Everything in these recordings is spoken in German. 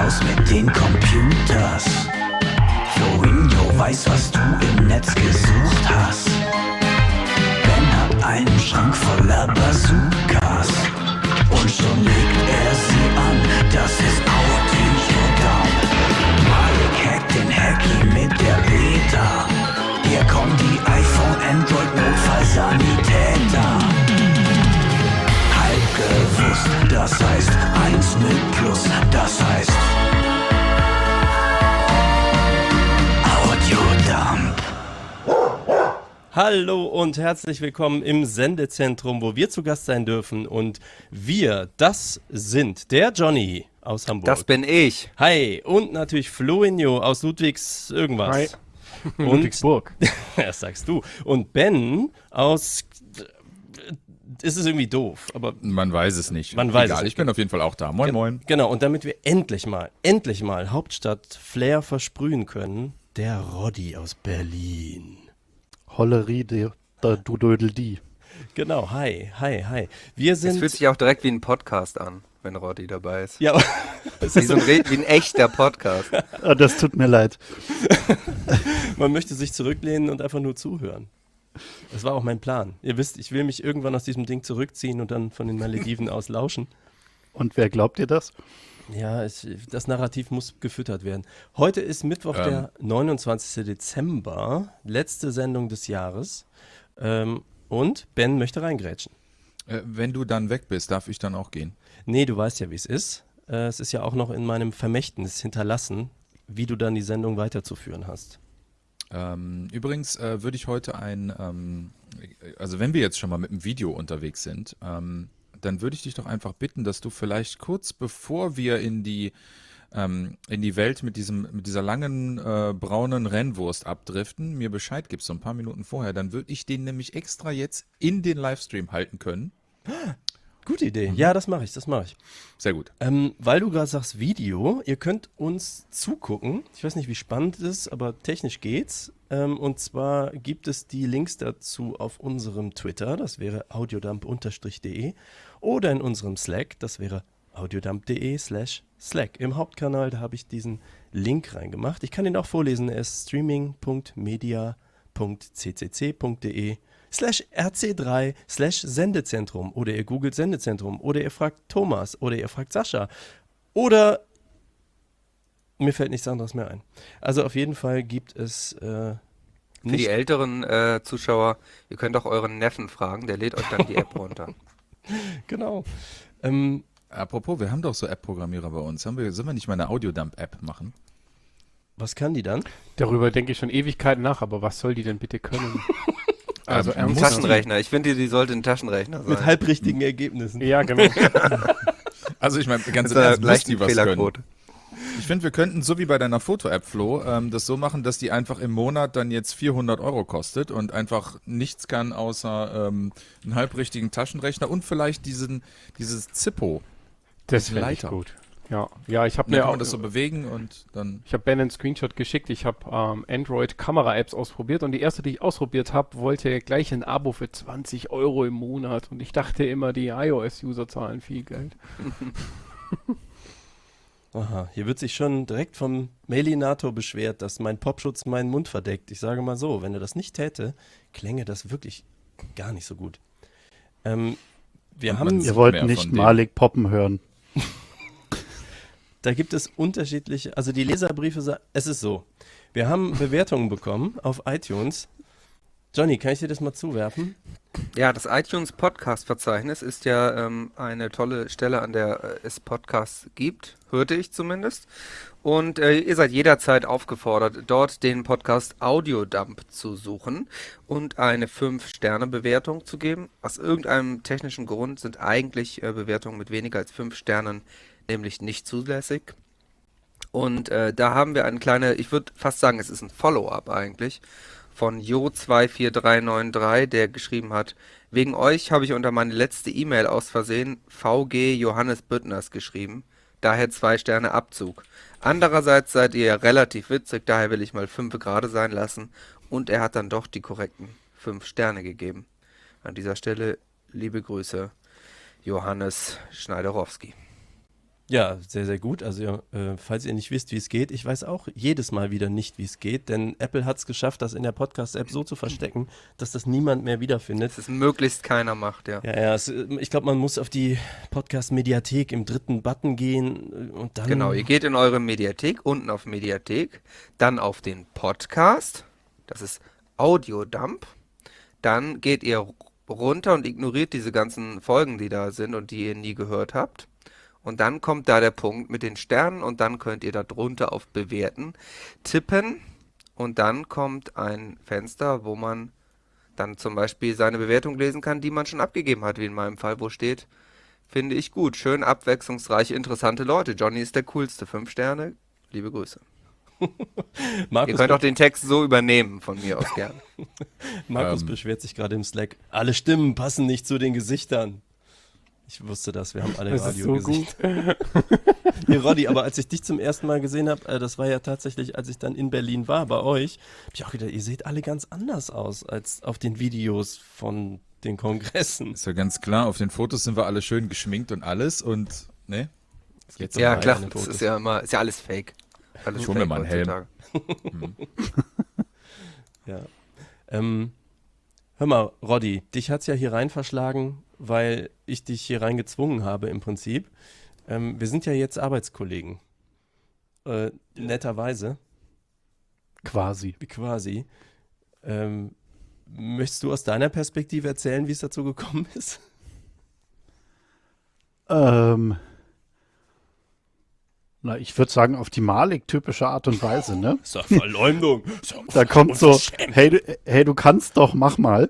raus mit den Computers. Flowinho weiß, was du im Netz gesucht hast. Ben hat einen Schrank voller Bazookas. Und schon legt er sie an, das ist Audio-Dump. Malik hackt den Hacky mit der Beta. Hier kommen die iPhone-Android-Notfallsanitäter. Halb gewusst, das heißt 1 mit Plus, das heißt Audio-Dump. Hallo und herzlich willkommen im Sendezentrum, wo wir zu Gast sein dürfen. Und wir, das sind der Johnny aus Hamburg. Das bin ich. Hi. Und natürlich Flowinho aus Ludwigs irgendwas. Hi. Und, Ludwigsburg. das sagst du. Und Ben aus... Ist es irgendwie doof, aber... Man weiß es nicht. Man weiß Egal, es nicht. ich bin auf jeden Fall auch da. Moin, moin. Genau, und damit wir endlich mal Hauptstadt-Flair versprühen können, der Roddy aus Berlin. Hollerie, du Dödel die. Genau, hi. Wir sind... Es fühlt sich auch direkt wie ein Podcast an, wenn Roddy dabei ist. Ja, es Wie, ist so wie ein echter Podcast. Ah, das tut mir leid. Man möchte sich zurücklehnen und einfach nur zuhören. Das war auch mein Plan. Ihr wisst, ich will mich irgendwann aus diesem Ding zurückziehen und dann von den Malediven aus lauschen. Und wer glaubt dir das? Ja, das Narrativ muss gefüttert werden. Heute ist Mittwoch, der 29. Dezember, letzte Sendung des Jahres. Und Ben möchte reingrätschen. Wenn du dann weg bist, darf ich dann auch gehen? Nee, du weißt ja, wie es ist. Es ist ja auch noch in meinem Vermächtnis hinterlassen, wie du dann die Sendung weiterzuführen hast. Übrigens würde ich heute also wenn wir jetzt schon mal mit dem Video unterwegs sind, dann würde ich dich doch einfach bitten, dass du vielleicht kurz bevor wir in die Welt mit dieser langen braunen Rennwurst abdriften, mir Bescheid gibst, so ein paar Minuten vorher, dann würde ich den nämlich extra jetzt in den Livestream halten können. Gute Idee. Ja, das mache ich. Sehr gut. Weil du gerade sagst Video, ihr könnt uns zugucken. Ich weiß nicht, wie spannend es ist, aber technisch geht's. Und zwar gibt es die Links dazu auf unserem Twitter, das wäre audiodump_de, oder in unserem Slack, das wäre audiodump.de/Slack. Im Hauptkanal, da habe ich diesen Link reingemacht. Ich kann ihn auch vorlesen, er ist streaming.media.ccc.de/rc3/Sendezentrum oder ihr googelt Sendezentrum oder ihr fragt Thomas oder ihr fragt Sascha oder mir fällt nichts anderes mehr ein. Also auf jeden Fall gibt es Für die älteren Zuschauer, ihr könnt auch euren Neffen fragen, der lädt euch dann die App runter. Genau. Apropos, wir haben doch so App-Programmierer bei uns. Sollen wir nicht mal eine Audiodump-App machen? Was kann die dann? Darüber denke ich schon Ewigkeiten nach, aber was soll die denn bitte können? Also Ein ernsthaft? Taschenrechner. Ich finde, die sollte ein Taschenrechner sein. Mit halbrichtigen Ergebnissen. Ja, genau. Also ich meine, ganz Mit im einer Ernst, muss leichten die was können. Fehlerquote. Ich finde, wir könnten, so wie bei deiner Foto-App, Flo, das so machen, dass die einfach im Monat dann jetzt 400 € kostet und einfach nichts kann, außer einen halbrichtigen Taschenrechner und vielleicht dieses Zippo. Das wäre Leiter. gut. Ja, ich habe Dann mir kann auch man das so bewegen und dann... Ich habe Ben einen Screenshot geschickt. Ich habe Android-Kamera-Apps ausprobiert und die erste, die ich ausprobiert habe, wollte gleich ein Abo für 20 € im Monat. Und ich dachte immer, die iOS-User zahlen viel Geld. Aha, hier wird sich schon direkt vom Mailinator beschwert, dass mein Popschutz meinen Mund verdeckt. Ich sage mal so, wenn er das nicht täte, klänge das wirklich gar nicht so gut. Ihr wollt nicht Malik poppen hören. Da gibt es unterschiedliche, also die Leserbriefe, es ist so, wir haben Bewertungen bekommen auf iTunes. Johnny, kann ich dir das mal zuwerfen? Ja, das iTunes Podcast-Verzeichnis ist ja eine tolle Stelle, an der es Podcasts gibt, hörte ich zumindest. Und ihr seid jederzeit aufgefordert, dort den Podcast Audiodump zu suchen und eine 5-Sterne-Bewertung zu geben. Aus irgendeinem technischen Grund sind eigentlich Bewertungen mit weniger als 5 Sternen nämlich nicht zulässig. Und da haben wir eine kleine, ich würde fast sagen, es ist ein Follow-up eigentlich, von Jo24393, der geschrieben hat, wegen euch habe ich unter meine letzte E-Mail aus Versehen VG Johannes Büttners geschrieben, daher 2 Sterne Abzug. Andererseits seid ihr ja relativ witzig, daher will ich mal 5 gerade sein lassen und er hat dann doch die korrekten 5 Sterne gegeben. An dieser Stelle liebe Grüße, Johannes Schneiderowski. Ja, sehr, sehr gut. Also, falls ihr nicht wisst, wie es geht, ich weiß auch jedes Mal wieder nicht, wie es geht, denn Apple hat es geschafft, das in der Podcast-App so zu verstecken, dass das niemand mehr wiederfindet. Dass es möglichst keiner macht, ja. Ja, ich glaube, man muss auf die Podcast-Mediathek im dritten Button gehen und dann. Genau, ihr geht in eure Mediathek, unten auf Mediathek, dann auf den Podcast, das ist Audiodump, dann geht ihr runter und ignoriert diese ganzen Folgen, die da sind und die ihr nie gehört habt. Und dann kommt da der Punkt mit den Sternen und dann könnt ihr da drunter auf Bewerten tippen und dann kommt ein Fenster, wo man dann zum Beispiel seine Bewertung lesen kann, die man schon abgegeben hat, wie in meinem Fall, wo steht, finde ich gut, schön abwechslungsreiche, interessante Leute. Johnny ist der coolste, 5 Sterne, liebe Grüße. Ihr Markus, könnt auch den Text so übernehmen, von mir aus gern. Markus beschwert sich gerade im Slack. Alle Stimmen passen nicht zu den Gesichtern. Ich wusste das, wir haben alle Das ist so Radiogesichter. Nee, Roddy, aber als ich dich zum ersten Mal gesehen habe, das war ja tatsächlich, als ich dann in Berlin war, bei euch, habe ich auch gedacht, ihr seht alle ganz anders aus als auf den Videos von den Kongressen. Ist ja ganz klar, auf den Fotos sind wir alle schön geschminkt und alles und, ne? Jetzt Ja, dabei klar, an den das Fotos. ist ja immer, ist ja alles Fake. Alles Ich hol mir Fake mal einen Helm. heutzutage. Ja. Hör mal, Roddy, dich hat's ja hier rein verschlagen, weil ich dich hier rein gezwungen habe im Prinzip. Wir sind ja jetzt Arbeitskollegen. Netterweise, Quasi. quasi. Möchtest du aus deiner Perspektive erzählen, wie es dazu gekommen ist? Na, ich würde sagen, auf die Malik-typische Art und Weise, ne? Das ist doch Verleumdung. Da kommt so, hey, du kannst doch, mach mal.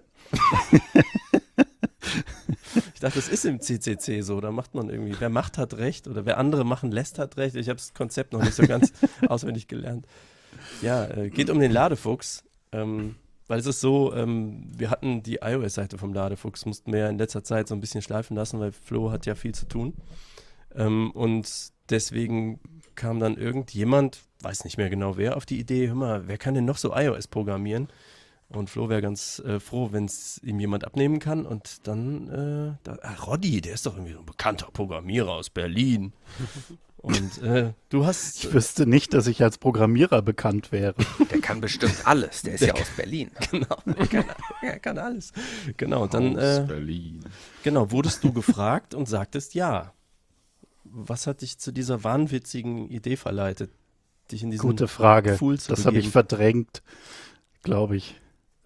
Ich dachte, das ist im CCC so. Da macht man irgendwie, wer macht, hat Recht. Oder wer andere machen lässt, hat Recht. Ich habe das Konzept noch nicht so ganz auswendig gelernt. Ja, geht um den Ladefuchs. Weil es ist so, wir hatten die iOS-Seite vom Ladefuchs, mussten wir ja in letzter Zeit so ein bisschen schleifen lassen, weil Flo hat ja viel zu tun. Und deswegen kam dann irgendjemand, weiß nicht mehr genau wer, auf die Idee, hör mal, wer kann denn noch so iOS programmieren? Und Flo wäre ganz froh, wenn es ihm jemand abnehmen kann. Und dann, Roddy, der ist doch irgendwie so ein bekannter Programmierer aus Berlin. Und du hast... Ich wüsste nicht, dass ich als Programmierer bekannt wäre. Der kann bestimmt alles, der ist ja aus Berlin. Genau, er kann alles. Genau, und dann Aus Berlin. genau, wurdest du gefragt und sagtest ja. Was hat dich zu dieser wahnwitzigen Idee verleitet, dich in diesen Gute Frage. Pool zu Das habe ich begeben? verdrängt, glaube ich.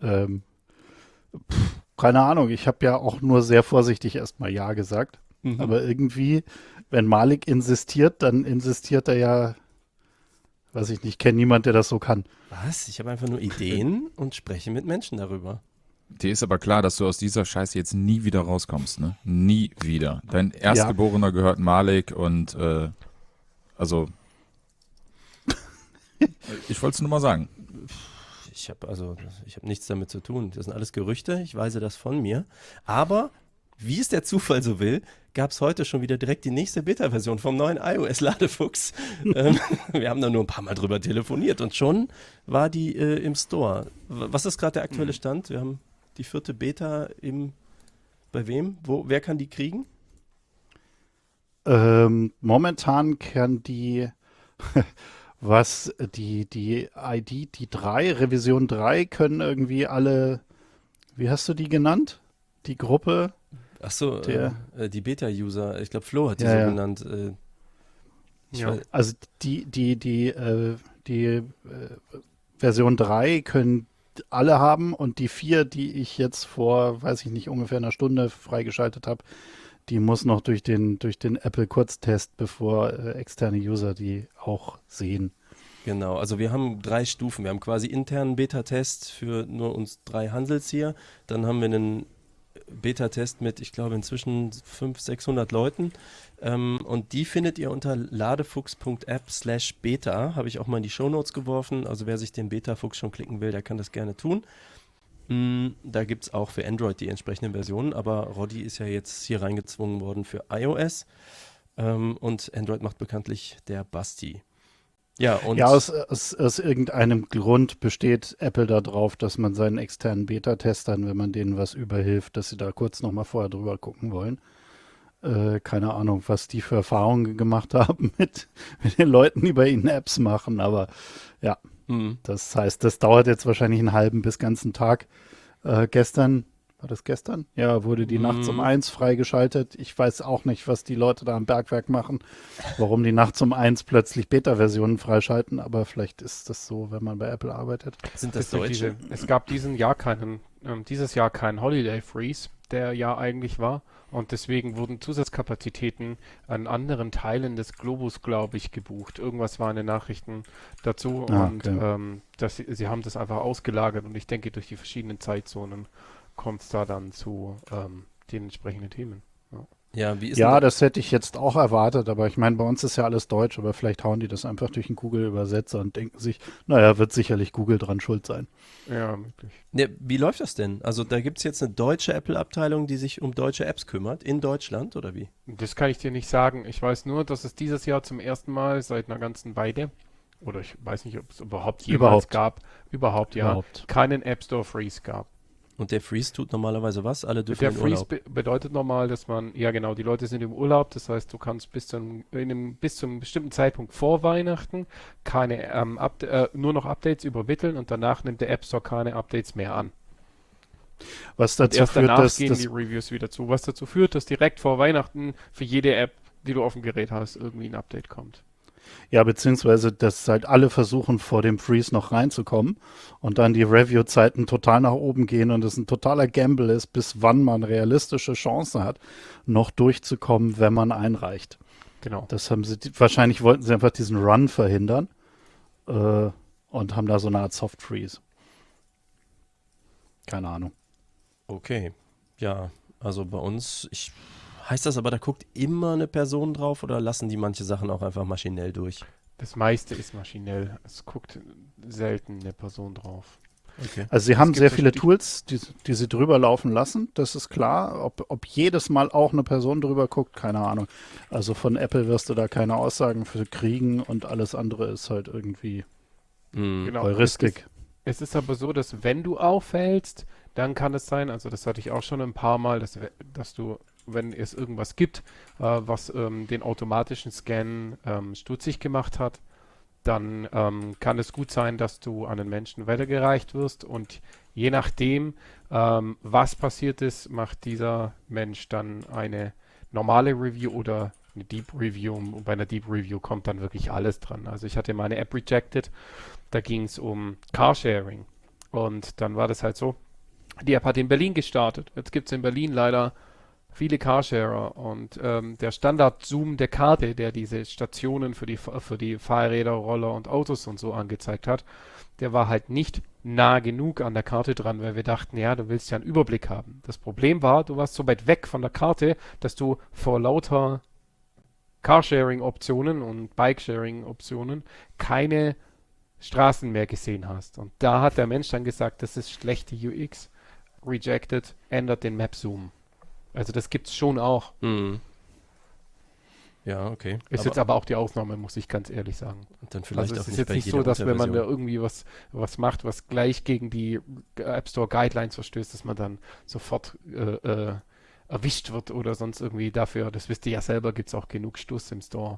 Keine Ahnung, ich habe ja auch nur sehr vorsichtig erstmal Ja gesagt. Mhm. Aber irgendwie, wenn Malik insistiert, dann insistiert er ja, weiß ich nicht, kenne niemand, der das so kann. Was? Ich habe einfach nur Ideen und spreche mit Menschen darüber. Dir ist aber klar, dass du aus dieser Scheiße jetzt nie wieder rauskommst, ne? Nie wieder. Dein Erstgeborener gehört Malik und also ich wollte es nur mal sagen. Ich habe nichts damit zu tun. Das sind alles Gerüchte, ich weise das von mir. Aber, wie es der Zufall so will, gab es heute schon wieder direkt die nächste Beta-Version vom neuen iOS-Ladefuchs. Wir haben da nur ein paar Mal drüber telefoniert und schon war die im Store. Was ist gerade der aktuelle Stand? Wir haben die 4. Beta bei wem? Wer kann die kriegen? Momentan kann die, die ID, die 3, Revision 3 können irgendwie alle, wie hast du die genannt? Die Gruppe? Achso, die Beta-User. Ich glaube, Flo hat die Ja, so ja. genannt. Ja. Also die Version 3 können alle haben und die 4, die ich jetzt vor, weiß ich nicht, ungefähr einer Stunde freigeschaltet habe, die muss noch durch den Apple-Kurztest, bevor externe User die auch sehen. Genau, also wir haben 3 Stufen. Wir haben quasi internen Beta-Test für nur uns 3 Hansels hier. Dann haben wir einen Beta-Test mit, ich glaube, inzwischen 500, 600 Leuten. Und die findet ihr unter ladefuchs.app/beta. Habe ich auch mal in die Shownotes geworfen. Also wer sich den Beta-Fuchs schon klicken will, der kann das gerne tun. Da gibt es auch für Android die entsprechenden Versionen. Aber Roddy ist ja jetzt hier reingezwungen worden für iOS. Und Android macht bekanntlich der Basti. Ja, und Ja, aus irgendeinem Grund besteht Apple da drauf, dass man seinen externen Beta-Testern, wenn man denen was überhilft, dass sie da kurz nochmal vorher drüber gucken wollen. Keine Ahnung, was die für Erfahrungen gemacht haben mit den Leuten, die bei ihnen Apps machen. Aber ja, das heißt, das dauert jetzt wahrscheinlich einen halben bis ganzen Tag. Gestern, war das gestern? Ja, wurde die nachts um 1 freigeschaltet. Ich weiß auch nicht, was die Leute da am Bergwerk machen, warum die nachts um 1 plötzlich Beta-Versionen freischalten, aber vielleicht ist das so, wenn man bei Apple arbeitet. Sind das Deswegen Deutsche? Es gab dieses Jahr keinen Holiday Freeze, der ja eigentlich war. Und deswegen wurden Zusatzkapazitäten an anderen Teilen des Globus, glaube ich, gebucht. Irgendwas war in den Nachrichten dazu. Und okay. sie haben das einfach ausgelagert. Und ich denke, durch die verschiedenen Zeitzonen kommt es da dann zu den entsprechenden Themen. Ja. Ja, wie ist Ja, denn das hätte ich jetzt auch erwartet, aber ich meine, bei uns ist ja alles Deutsch, aber vielleicht hauen die das einfach durch einen Google-Übersetzer und denken sich, naja, wird sicherlich Google dran schuld sein. Ja, möglich. wie läuft das denn? Also da gibt es jetzt eine deutsche Apple-Abteilung, die sich um deutsche Apps kümmert, in Deutschland oder wie? Das kann ich dir nicht sagen. Ich weiß nur, dass es dieses Jahr zum ersten Mal seit einer ganzen Weile, oder ich weiß nicht, ob es überhaupt jemals gab, keinen App Store Freeze gab. Und der Freeze tut normalerweise was? Alle dürfen Der in Freeze Urlaub. bedeutet normal, dass ja genau, die Leute sind im Urlaub, das heißt, du kannst bis zu einem bestimmten Zeitpunkt vor Weihnachten nur noch Updates übermitteln und danach nimmt der App Store keine Updates mehr an. Was Und dazu erst führt, danach dass gehen die Reviews wieder zu, was dazu führt, dass direkt vor Weihnachten für jede App, die du auf dem Gerät hast, irgendwie ein Update kommt. ja, beziehungsweise, dass halt alle versuchen, vor dem Freeze noch reinzukommen und dann die Review-Zeiten total nach oben gehen und es ein totaler Gamble ist, bis wann man realistische Chancen hat, noch durchzukommen, wenn man einreicht. Genau. Das haben sie, wahrscheinlich wollten sie einfach diesen Run verhindern und haben da so eine Art Soft Freeze. Keine Ahnung. Okay, ja, also bei uns, heißt das aber, da guckt immer eine Person drauf oder lassen die manche Sachen auch einfach maschinell durch? Das meiste ist maschinell. Es guckt selten eine Person drauf. Okay. Also sie haben gibt sehr so viele Tools, die sie drüber laufen lassen, das ist klar. Ob jedes Mal auch eine Person drüber guckt, keine Ahnung. Also von Apple wirst du da keine Aussagen für kriegen und alles andere ist halt irgendwie Genau. Heuristik. Es ist aber so, dass wenn du auffällst, dann kann es sein, also das hatte ich auch schon ein paar Mal, dass du, wenn es irgendwas gibt, was den automatischen Scan stutzig gemacht hat, dann kann es gut sein, dass du an einen Menschen weitergereicht wirst und je nachdem, was passiert ist, macht dieser Mensch dann eine normale Review oder eine Deep Review. Und bei einer Deep Review kommt dann wirklich alles dran. Also ich hatte meine App rejected, da ging es um Carsharing und dann war das halt so, die App hat in Berlin gestartet. Jetzt gibt es in Berlin leider viele Carsharer und der Standard-Zoom der Karte, der diese Stationen für die Fahrräder, Roller und Autos und so angezeigt hat, der war halt nicht nah genug an der Karte dran, weil wir dachten, ja, du willst ja einen Überblick haben. Das Problem war, du warst so weit weg von der Karte, dass du vor lauter Carsharing-Optionen und Bikesharing-Optionen keine Straßen mehr gesehen hast. Und da hat der Mensch dann gesagt, das ist schlechte UX, rejected, ändert den Map-Zoom. Also das gibt's schon auch. Mhm. Ja, okay. Ist jetzt aber auch die Ausnahme, muss ich ganz ehrlich sagen. dann vielleicht Also auch es ist nicht jetzt bei nicht jeder so, dass wenn man da Unterversion. irgendwie was macht, was gleich gegen die App Store Guidelines verstößt, dass man dann sofort erwischt wird oder sonst irgendwie dafür. Das wisst ihr ja selber, gibt's auch genug Stuss im Store.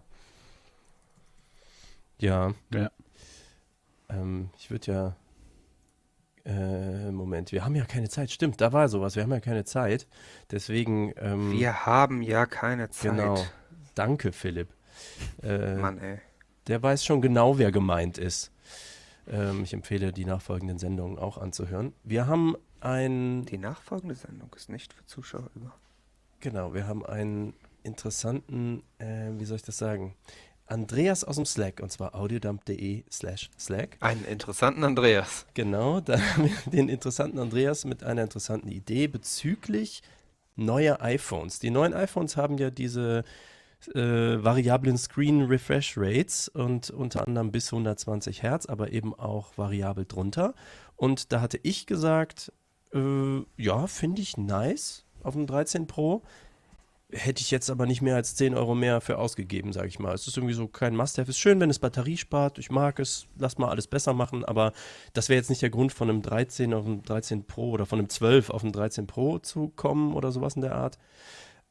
Ja. Ja. Ich würde ja. Moment, wir haben ja keine Zeit. Stimmt, da war sowas. Wir haben ja keine Zeit. Deswegen. Wir haben ja keine Zeit. Genau. Danke, Philipp. Mann, ey. Der weiß schon genau, wer gemeint ist. Ich empfehle, die nachfolgenden Sendungen auch anzuhören. Wir haben Die nachfolgende Sendung ist nicht für Zuschauer über. Genau, wir haben einen interessanten, wie soll ich das sagen? Andreas aus dem Slack, und zwar audiodump.de/Slack. Einen interessanten Andreas. Genau, da haben wir den interessanten Andreas mit einer interessanten Idee bezüglich neuer iPhones. Die neuen iPhones haben ja diese variablen Screen Refresh Rates und unter anderem bis 120 Hertz, aber eben auch variabel drunter. Und da hatte ich gesagt, ja, finde ich nice auf dem 13 Pro. Hätte ich jetzt aber nicht mehr als 10 Euro mehr für ausgegeben, sage ich mal. Es ist irgendwie so kein Must-Have. Ist schön, wenn es Batterie spart. Ich mag es. Lass mal alles besser machen. Aber das wäre jetzt nicht der Grund, von einem 13 auf einem 13 Pro oder von einem 12 auf einen 13 Pro zu kommen oder sowas in der Art.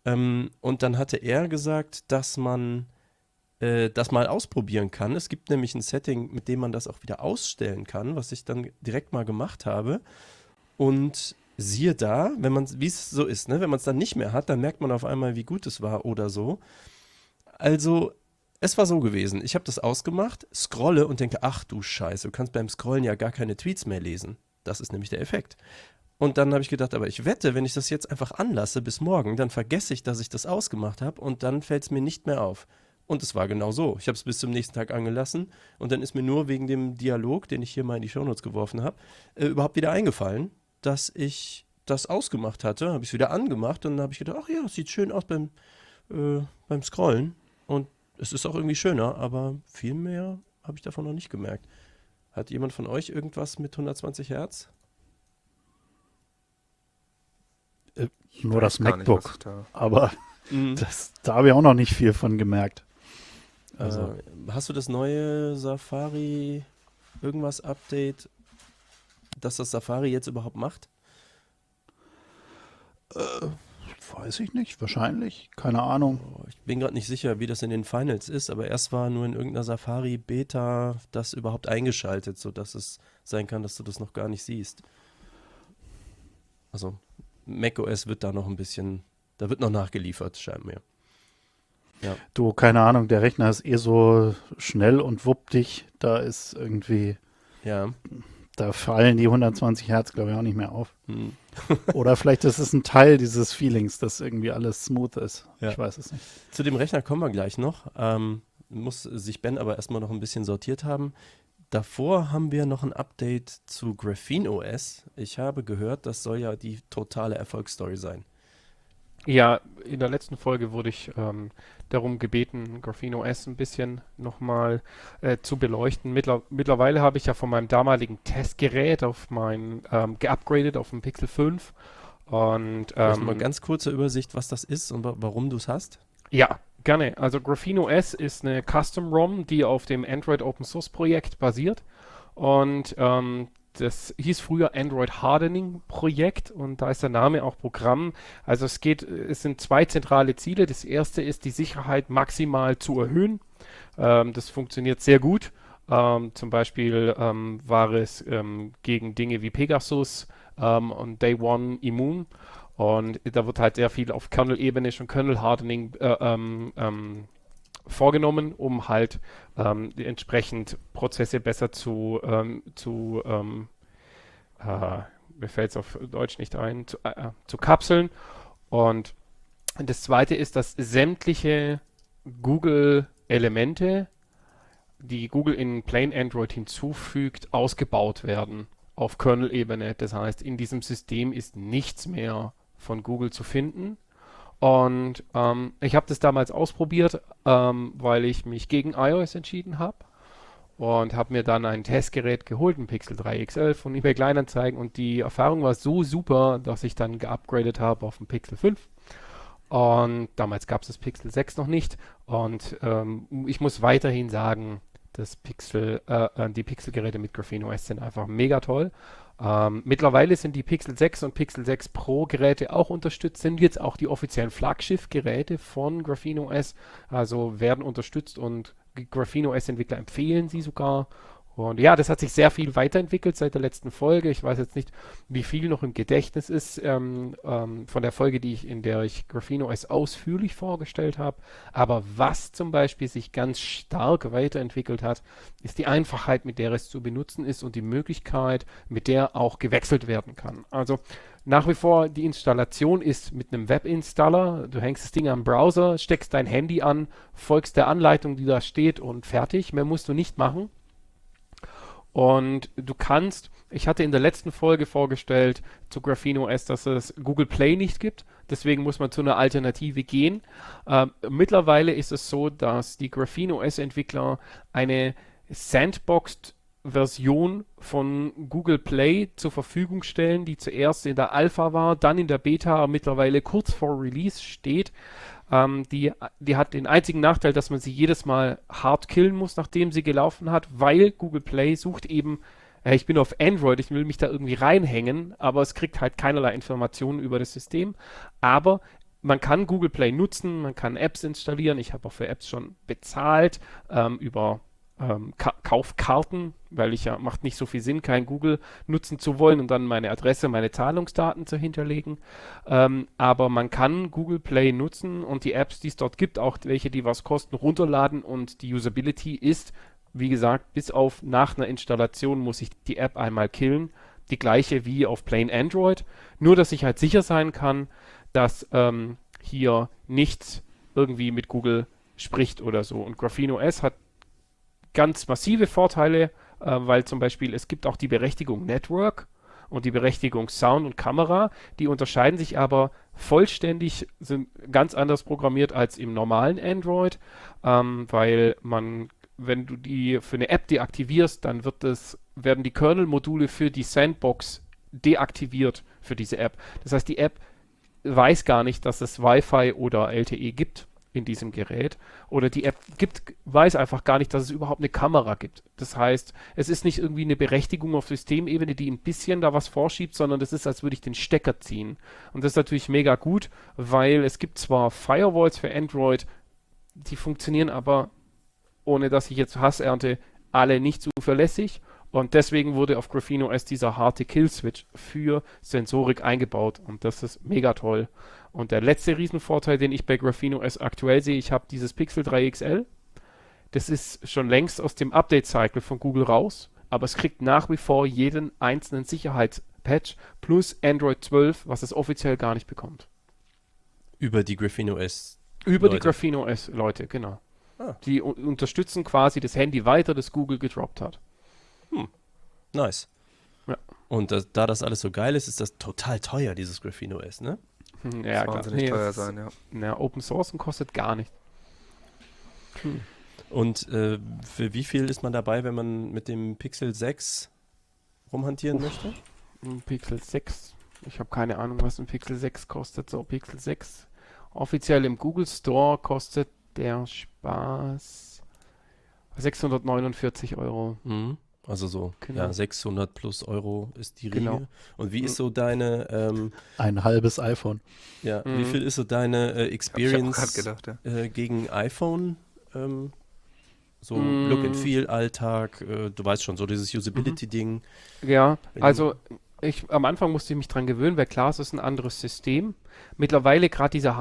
Und dann hatte er gesagt, dass man das mal ausprobieren kann. Es gibt nämlich ein Setting, mit dem man das auch wieder ausstellen kann, was ich dann direkt mal gemacht habe. Und siehe da, wie es so ist, ne? Wenn man es dann nicht mehr hat, dann merkt man auf einmal, wie gut es war oder so. Also, es war so gewesen. Ich habe das ausgemacht, scrolle und denke, ach du Scheiße, du kannst beim Scrollen ja gar keine Tweets mehr lesen. Das ist nämlich der Effekt. Und dann habe ich gedacht, aber ich wette, wenn ich das jetzt einfach anlasse bis morgen, dann vergesse ich, dass ich das ausgemacht habe und dann fällt es mir nicht mehr auf. Und es war genau so. Ich habe es bis zum nächsten Tag angelassen und dann ist mir nur wegen dem Dialog, den ich hier mal in die Shownotes geworfen habe, überhaupt wieder eingefallen, dass ich das ausgemacht hatte. Habe ich es wieder angemacht und dann habe ich gedacht, ach ja, es sieht schön aus beim Scrollen und es ist auch irgendwie schöner, aber viel mehr habe ich davon noch nicht gemerkt. Hat jemand von euch irgendwas mit 120 Hertz? Nur das Weiß gar nicht, MacBook. was da- Aber da habe ich auch noch nicht viel von gemerkt. Also, hast du das neue Safari irgendwas Update, dass das Safari jetzt überhaupt macht? Weiß ich nicht, wahrscheinlich. Keine Ahnung. Oh, ich bin gerade nicht sicher, wie das in den Finals ist, aber erst war nur in irgendeiner Safari-Beta das überhaupt eingeschaltet, sodass es sein kann, dass du das noch gar nicht siehst. Also macOS wird da noch ein bisschen, da wird noch nachgeliefert, scheint mir. Ja. Du, keine Ahnung, der Rechner ist eh so schnell und wuppdig. Da ist irgendwie, Ja. da fallen die 120 Hertz, glaube ich, auch nicht mehr auf. Hm. Oder vielleicht ist es ein Teil dieses Feelings, dass irgendwie alles smooth ist. Ja. Ich weiß es nicht. Zu dem Rechner kommen wir gleich noch. Muss sich Ben aber erstmal noch ein bisschen sortiert haben. Davor haben wir noch ein Update zu Graphene OS. Ich habe gehört, das soll ja die totale Erfolgsstory sein. Ja, in der letzten Folge wurde ich darum gebeten, Graphene OS ein bisschen nochmal zu beleuchten. Mittlerweile habe ich ja von meinem damaligen Testgerät auf mein geupgradet auf den Pixel 5 und Vielleicht mal ganz kurze Übersicht, was das ist und warum du es hast. ja, gerne. Also Graphene OS ist eine Custom-ROM, die auf dem Android Open Source Projekt basiert und das hieß früher Android Hardening Projekt und da ist der Name auch Programm. Also es sind zwei zentrale Ziele. Das erste ist, die Sicherheit maximal zu erhöhen. Das funktioniert sehr gut. Zum Beispiel war es gegen Dinge wie Pegasus und Day One immun. Und da wird halt sehr viel auf Kernel-Ebene schon Kernel-Hardening vorgenommen, um halt entsprechend Prozesse besser mir fällt es auf Deutsch nicht ein, zu kapseln. Und das zweite ist, dass sämtliche Google-Elemente, die Google in Plain Android hinzufügt, ausgebaut werden auf Kernel-Ebene. Das heißt, in diesem System ist nichts mehr von Google zu finden. Und ich habe das damals ausprobiert, weil ich mich gegen iOS entschieden habe und habe mir dann ein Testgerät geholt, ein Pixel 3 XL von eBay Kleinanzeigen und die Erfahrung war so super, dass ich dann geupgradet habe auf den Pixel 5. Und damals gab es das Pixel 6 noch nicht und ich muss weiterhin sagen, die Pixel-Geräte mit Graphene OS sind einfach mega toll. Mittlerweile sind die Pixel 6 und Pixel 6 Pro Geräte auch unterstützt, sind jetzt auch die offiziellen Flaggschiff-Geräte von Graphene OS, also werden unterstützt und Graphene OS-Entwickler empfehlen sie sogar. Und ja, das hat sich sehr viel weiterentwickelt seit der letzten Folge. Ich weiß jetzt nicht, wie viel noch im Gedächtnis ist von der Folge, in der ich Graphene OS ausführlich vorgestellt habe. Aber was zum Beispiel sich ganz stark weiterentwickelt hat, ist die Einfachheit, mit der es zu benutzen ist und die Möglichkeit, mit der auch gewechselt werden kann. Also nach wie vor, die Installation ist mit einem Webinstaller. Du hängst das Ding am Browser, steckst dein Handy an, folgst der Anleitung, die da steht und fertig. Mehr musst du nicht machen. Und ich hatte in der letzten Folge vorgestellt zu Graphene OS, dass es Google Play nicht gibt. Deswegen muss man zu einer Alternative gehen. Mittlerweile ist es so, dass die Graphene OS-Entwickler eine Sandboxed-Version von Google Play zur Verfügung stellen, die zuerst in der Alpha war, dann in der Beta, mittlerweile kurz vor Release steht. Die hat den einzigen Nachteil, dass man sie jedes Mal hart killen muss, nachdem sie gelaufen hat, weil Google Play sucht eben, ich bin auf Android, ich will mich da irgendwie reinhängen, aber es kriegt halt keinerlei Informationen über das System. Aber man kann Google Play nutzen, man kann Apps installieren. Ich habe auch für Apps schon bezahlt über Kaufkarten, weil macht nicht so viel Sinn, kein Google nutzen zu wollen und dann meine Adresse, meine Zahlungsdaten zu hinterlegen. Aber man kann Google Play nutzen und die Apps, die es dort gibt, auch welche, die was kosten, runterladen und die Usability ist, wie gesagt, bis auf nach einer Installation muss ich die App einmal killen. Die gleiche wie auf plain Android. Nur, dass ich halt sicher sein kann, dass hier nichts irgendwie mit Google spricht oder so. Und Graphene OS hat ganz massive Vorteile, weil zum Beispiel es gibt auch die Berechtigung Network und die Berechtigung Sound und Kamera. Die unterscheiden sich aber vollständig, sind ganz anders programmiert als im normalen Android, weil wenn du die für eine App deaktivierst, dann werden die Kernel-Module für die Sandbox deaktiviert für diese App. Das heißt, die App weiß gar nicht, dass es Wi-Fi oder LTE gibt in diesem Gerät. Oder die App weiß einfach gar nicht, dass es überhaupt eine Kamera gibt. Das heißt, es ist nicht irgendwie eine Berechtigung auf Systemebene, die ein bisschen da was vorschiebt, sondern das ist, als würde ich den Stecker ziehen. Und das ist natürlich mega gut, weil es gibt zwar Firewalls für Android, die funktionieren aber, ohne dass ich jetzt Hass ernte, alle nicht zuverlässig. Und deswegen wurde auf Graphene OS dieser harte Kill-Switch für Sensorik eingebaut. Und das ist mega toll. Und der letzte Riesenvorteil, den ich bei Graphene OS aktuell sehe, ich habe dieses Pixel 3 XL. Das ist schon längst aus dem Update-Cycle von Google raus. Aber es kriegt nach wie vor jeden einzelnen Sicherheitspatch plus Android 12, was es offiziell gar nicht bekommt. Über die Graphene OS. Über die Leute. Graphene OS Leute, genau. Ah. Die unterstützen quasi das Handy weiter, das Google gedroppt hat. Nice. Ja. Und da das alles so geil ist das total teuer, dieses Graphene OS, ne? Ja, Das wahnsinnig teuer sein, ja. Na, Open Source kostet gar nicht. Und für wie viel ist man dabei, wenn man mit dem Pixel 6 rumhantieren möchte? Ein Pixel 6. Ich habe keine Ahnung, was ein Pixel 6 kostet. So, Pixel 6. Offiziell im Google Store kostet der Spaß 649 Euro. Mhm. Also so, Genau. ja, 600 plus Euro ist die Riege. Genau. Und wie ist so deine, Ein halbes iPhone. wie Mhm. viel ist so deine Hab ich auch Experience gerade gedacht, ja. gegen iPhone? So Mm. Look and Feel, Alltag, du weißt schon, so dieses Usability-Ding. Ja, Wenn also am Anfang musste ich mich dran gewöhnen, weil klar, es ist ein anderes System. Mittlerweile gerade diese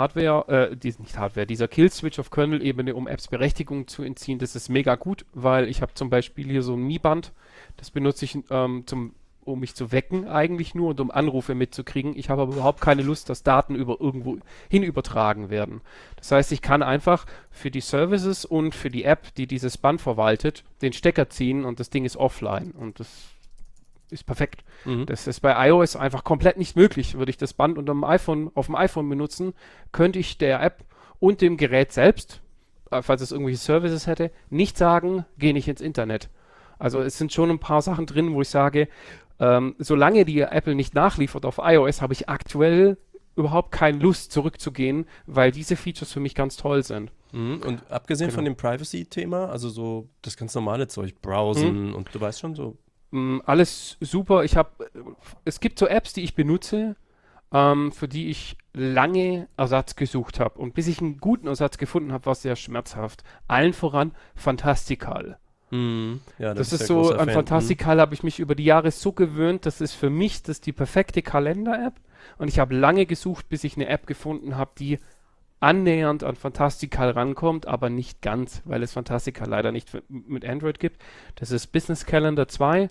dieser Kill-Switch auf Kernel-Ebene, um Apps Berechtigung zu entziehen, das ist mega gut, weil ich habe zum Beispiel hier so ein Mi-Band, das benutze ich um mich zu wecken eigentlich nur und um Anrufe mitzukriegen. Ich habe aber überhaupt keine Lust, dass Daten irgendwo hin übertragen werden. Das heißt, ich kann einfach für die Services und für die App, die dieses Band verwaltet, den Stecker ziehen und das Ding ist offline und das ist perfekt. Mhm. Das ist bei iOS einfach komplett nicht möglich. Würde ich das Band auf dem iPhone benutzen, könnte ich der App und dem Gerät selbst, falls es irgendwelche Services hätte, nicht sagen, geh nicht ins Internet. Also es sind schon ein paar Sachen drin, wo ich sage, solange die Apple nicht nachliefert auf iOS, habe ich aktuell überhaupt keine Lust zurückzugehen, weil diese Features für mich ganz toll sind. Mhm. Und abgesehen Genau. von dem Privacy-Thema, also so das ganz normale Zeug, Browsen und du weißt schon so. Alles super. Es gibt so Apps, die ich benutze, für die ich lange Ersatz gesucht habe. Und bis ich einen guten Ersatz gefunden habe, war es sehr schmerzhaft. Allen voran Fantastical. Ja, Das ist der so, großer an Fan. Fantastical habe ich mich über die Jahre so gewöhnt, das ist für mich die perfekte Kalender-App. Und ich habe lange gesucht, bis ich eine App gefunden habe, die annähernd an Fantastical rankommt, aber nicht ganz, weil es Fantastical leider nicht mit Android gibt. Das ist Business Calendar 2.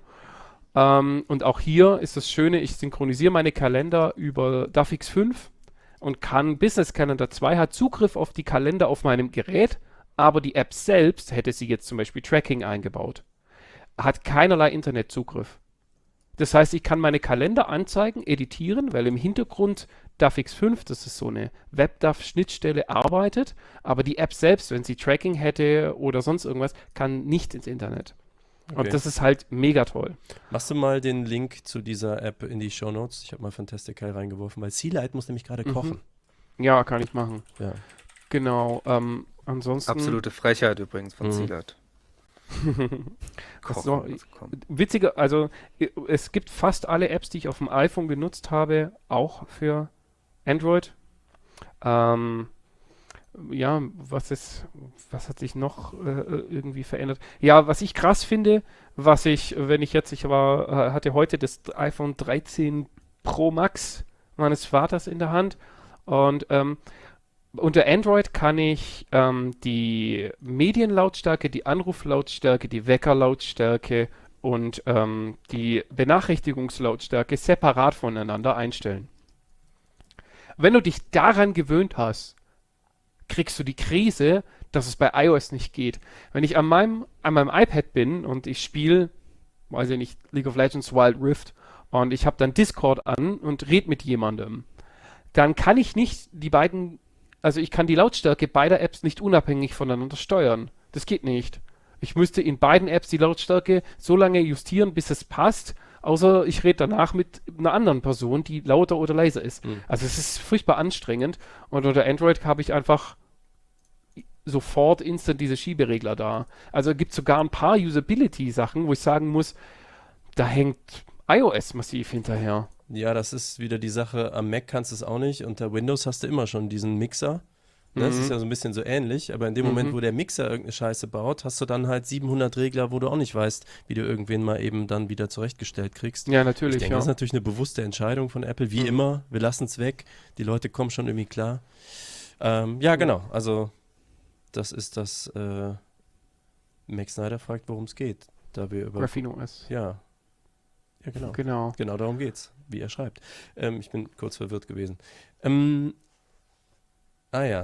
Und auch hier ist das Schöne, ich synchronisiere meine Kalender über DAFX 5 und kann Business Calendar 2 hat Zugriff auf die Kalender auf meinem Gerät, aber die App selbst, hätte sie jetzt zum Beispiel Tracking eingebaut, hat keinerlei Internetzugriff. Das heißt, ich kann meine Kalender anzeigen, editieren, weil im Hintergrund DAFX 5, das ist so eine WebDAV-Schnittstelle, arbeitet, aber die App selbst, wenn sie Tracking hätte oder sonst irgendwas, kann nicht ins Internet. Okay. Und das ist halt mega toll. Machst du mal den Link zu dieser App in die Shownotes? Ich habe mal Fantastical reingeworfen, weil Sealight muss nämlich gerade kochen. Ja, kann ich machen. Ja. Genau. Ansonsten. Absolute Frechheit übrigens von Mhm. Sealight. Was noch- Komm. Witziger, also es gibt fast alle Apps, die ich auf dem iPhone genutzt habe, auch für Android. Ja, was hat sich noch irgendwie verändert? Ja, was ich krass finde, hatte heute das iPhone 13 Pro Max meines Vaters in der Hand und unter Android kann ich die Medienlautstärke, die Anruflautstärke, die Weckerlautstärke und die Benachrichtigungslautstärke separat voneinander einstellen. Wenn du dich daran gewöhnt hast, kriegst du die Krise, dass es bei iOS nicht geht. Wenn ich an meinem iPad bin und ich spiele, weiß ich nicht, League of Legends Wild Rift und ich habe dann Discord an und rede mit jemandem, dann kann ich nicht ich kann die Lautstärke beider Apps nicht unabhängig voneinander steuern. Das geht nicht. Ich müsste in beiden Apps die Lautstärke so lange justieren, bis es passt, außer ich rede danach mit einer anderen Person, die lauter oder leiser ist. Also es ist furchtbar anstrengend und unter Android habe ich einfach sofort instant diese Schieberegler da. Also es gibt sogar ein paar Usability-Sachen, wo ich sagen muss, da hängt iOS massiv hinterher. Ja, das ist wieder die Sache, am Mac kannst du es auch nicht. Unter Windows hast du immer schon diesen Mixer. Ne? Das ist ja so ein bisschen so ähnlich, aber in dem Moment, wo der Mixer irgendeine Scheiße baut, hast du dann halt 700 Regler, wo du auch nicht weißt, wie du irgendwen mal eben dann wieder zurechtgestellt kriegst. Ja, natürlich. Ich denke, das ist natürlich eine bewusste Entscheidung von Apple, wie immer. Wir lassen es weg, die Leute kommen schon irgendwie klar. Ja, genau, also das ist das, Max Snyder fragt, worum es geht. Da wir über Graphene OS. Ja, genau. Genau. Genau darum geht's, wie er schreibt. Ich bin kurz verwirrt gewesen. Ja.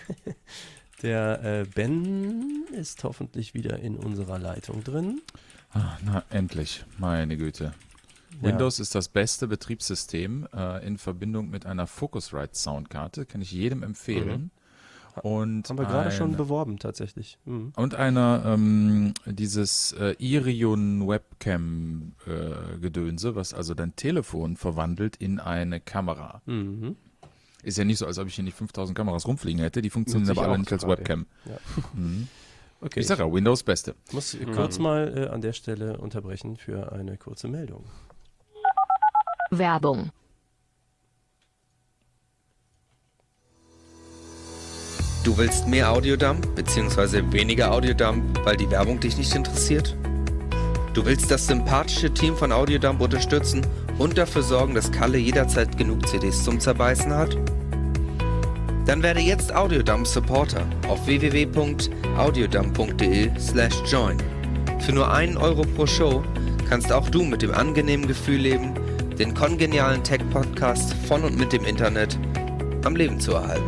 Der Ben ist hoffentlich wieder in unserer Leitung drin. Na, endlich. Meine Güte. Ja. Windows ist das beste Betriebssystem in Verbindung mit einer Focusrite Soundkarte. Kann ich jedem empfehlen. Und Haben wir gerade schon beworben, tatsächlich. Und einer, dieses Irion Webcam Gedönse, was also dein Telefon verwandelt in eine Kamera. Ist ja nicht so, als ob ich hier nicht 5000 Kameras rumfliegen hätte. Die funktionieren aber alle nicht als Webcam. Ja. Okay. Ich sage ja, Windows Beste. Ich muss kurz mal an der Stelle unterbrechen für eine kurze Meldung. Werbung. Du willst mehr Audiodump bzw. weniger Audiodump, weil die Werbung dich nicht interessiert? Du willst das sympathische Team von Audiodump unterstützen und dafür sorgen, dass Kalle jederzeit genug CDs zum Zerbeißen hat? Dann werde jetzt Audiodump Supporter auf www.audiodump.de/join. Für nur 1 Euro pro Show kannst auch du mit dem angenehmen Gefühl leben, den kongenialen Tech-Podcast von und mit dem Internet am Leben zu erhalten.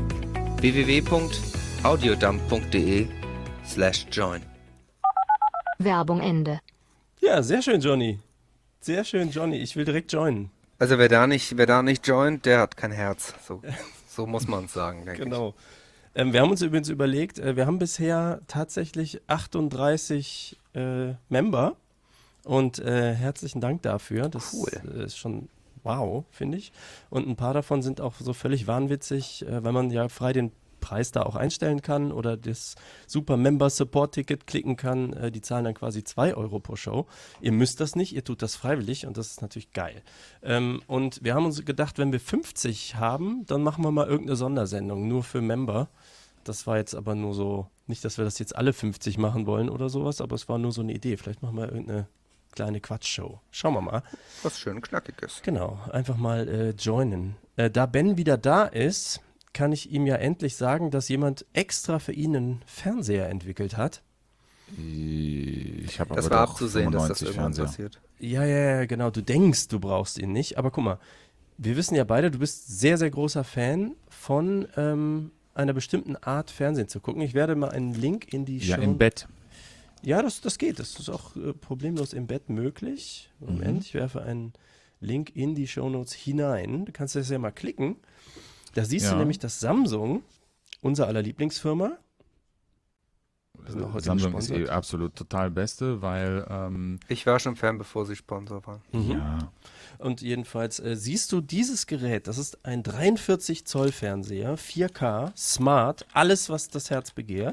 www.audiodump.de/join. Werbung Ende. Ja, sehr schön, Johnny. Sehr schön, Johnny. Ich will direkt joinen. Also wer da nicht joint, der hat kein Herz. So muss man es sagen, denke Genau. Wir haben uns übrigens überlegt, wir haben bisher tatsächlich 38 Member und herzlichen Dank dafür. Das ist schon wow, finde ich. Und ein paar davon sind auch so völlig wahnwitzig, weil man ja frei den Preis da auch einstellen kann oder das Super Member Support Ticket klicken kann. Die zahlen dann quasi 2 Euro pro Show. Ihr müsst das nicht, ihr tut das freiwillig und das ist natürlich geil. Und wir haben uns gedacht, wenn wir 50 haben, dann machen wir mal irgendeine Sondersendung, nur für Member. Das war jetzt aber nur so, nicht, dass wir das jetzt alle 50 machen wollen oder sowas, aber es war nur so eine Idee. Vielleicht machen wir irgendeine kleine Quatschshow. Schauen wir mal. ich. Was schön Knackiges. Genau, einfach mal joinen. Da Ben wieder da ist, kann ich ihm ja endlich sagen, dass jemand extra für ihn einen Fernseher entwickelt hat. Ich habe Das aber war doch abzusehen, dass das 95 irgendwann Fernseher. passiert. Ja, genau. Du denkst, du brauchst ihn nicht. Aber guck mal, wir wissen ja beide, du bist sehr, sehr großer Fan von einer bestimmten Art Fernsehen zu gucken. Ich werde mal einen Link in die Ja, Show... im Bett. Ja, das geht. Das ist auch problemlos im Bett möglich. Moment, ich werfe einen Link in die Shownotes hinein. Du kannst das ja mal klicken. Da siehst du nämlich, dass Samsung, unser aller Lieblingsfirma, wir sind auch heute Samsung ist gesponsert. absolut total Beste, weil Ich war schon Fan, bevor sie Sponsor waren. ja, Und jedenfalls siehst du dieses Gerät, das ist ein 43 Zoll Fernseher, 4K, Smart, alles, was das Herz begehrt.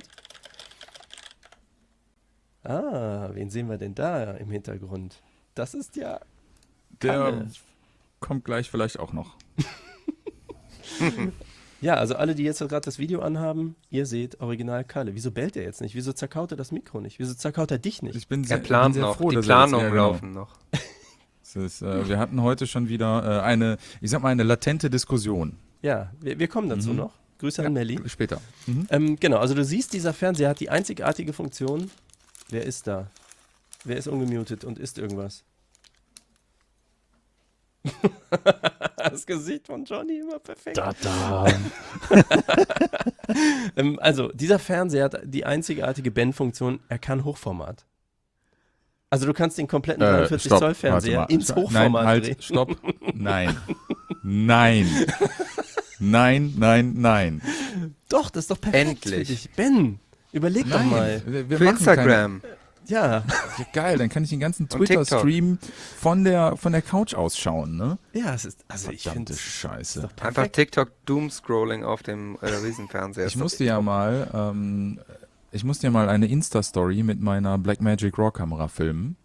Wen sehen wir denn da im Hintergrund? Das ist ja der Kalle. kommt gleich vielleicht auch noch. Ja, also alle, die jetzt gerade das Video anhaben, ihr seht Original Kalle. Wieso bellt er jetzt nicht? Wieso zerkaut er das Mikro nicht? Wieso zerkaut er dich nicht? Ich bin Er sehr, bin plant sehr noch, froh, die dass er jetzt- Planungen ja, genau. laufen noch. Es ist, wir hatten heute schon wieder eine latente Diskussion. Ja, wir kommen dazu noch. Grüße an Melli. Später. Mhm. Genau, also du siehst, dieser Fernseher hat die einzigartige Funktion. Wer ist da? Wer ist ungemutet und isst irgendwas? Das Gesicht von Johnny immer perfekt. Da. Also, dieser Fernseher hat die einzigartige Ben-Funktion, er kann Hochformat. Also du kannst den kompletten 43 stopp, Zoll Fernseher warte mal. ins Hochformat Nein, halt, drehen. stopp. Nein. Nein. Nein. Doch, das ist doch perfekt Endlich. für dich. Ben, überleg doch mal. Wir Für machen Instagram. Ja, Ja, geil, dann kann ich den ganzen Und TikTok. Twitter-Stream von der Couch aus schauen, ne? ja, es ist, also ich finde Verdammte Scheiße. Einfach TikTok Doomscrolling auf dem Riesenfernseher. Ich musste ja mal eine Insta-Story mit meiner Blackmagic RAW-Kamera filmen.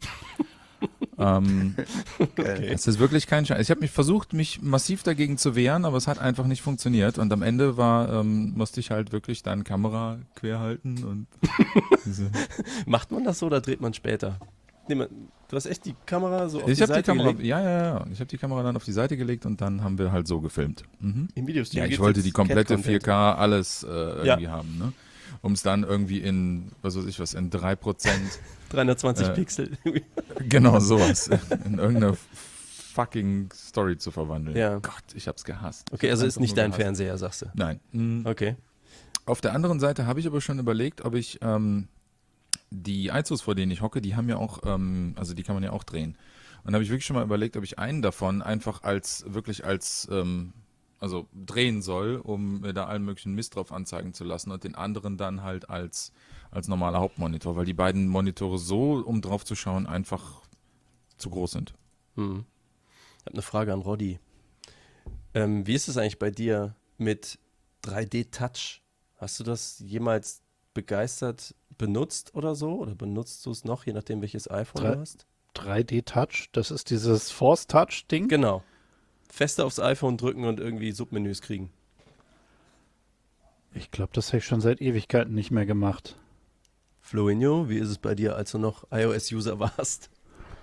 Es ist wirklich kein Scheiß. Ich habe versucht, mich massiv dagegen zu wehren, aber es hat einfach nicht funktioniert. Und am Ende musste ich halt wirklich dann Kamera quer halten und Macht man das so oder dreht man später? Du hast echt die Kamera so auf ich die habe die Seite Kamera, gelegt? ja. Ich habe die Kamera dann auf die Seite gelegt und dann haben wir halt so gefilmt. Mhm. Im Videostream Ja, ich gibt's wollte jetzt die komplette Cat-Content. 4K alles irgendwie haben, ne? Um es dann irgendwie in, was weiß ich was, in 3%, 320 Pixel. genau sowas, in irgendeine fucking Story zu verwandeln. Ja. Gott, ich hab's gehasst. Okay, Ich also hab's ist einfach nicht nur dein gehasst. Fernseher, sagst du. Nein. Okay. Auf der anderen Seite habe ich aber schon überlegt, ob ich die iZoos, vor denen ich hocke, die haben ja auch, also die kann man ja auch drehen. Und da habe ich wirklich schon mal überlegt, ob ich einen davon einfach als also drehen soll, um mir da allen möglichen Mist drauf anzeigen zu lassen und den anderen dann halt als normaler Hauptmonitor, weil die beiden Monitore so, um drauf zu schauen, einfach zu groß sind. Ich habe eine Frage an Roddy. Wie ist es eigentlich bei dir mit 3D-Touch? Hast du das jemals begeistert benutzt oder so? Oder benutzt du es noch, je nachdem, welches iPhone du hast? 3D-Touch, das ist dieses Force-Touch-Ding. Genau. Feste aufs iPhone drücken und irgendwie Submenüs kriegen. Ich glaube, das habe ich schon seit Ewigkeiten nicht mehr gemacht. Florinho, wie ist es bei dir, als du noch iOS-User warst?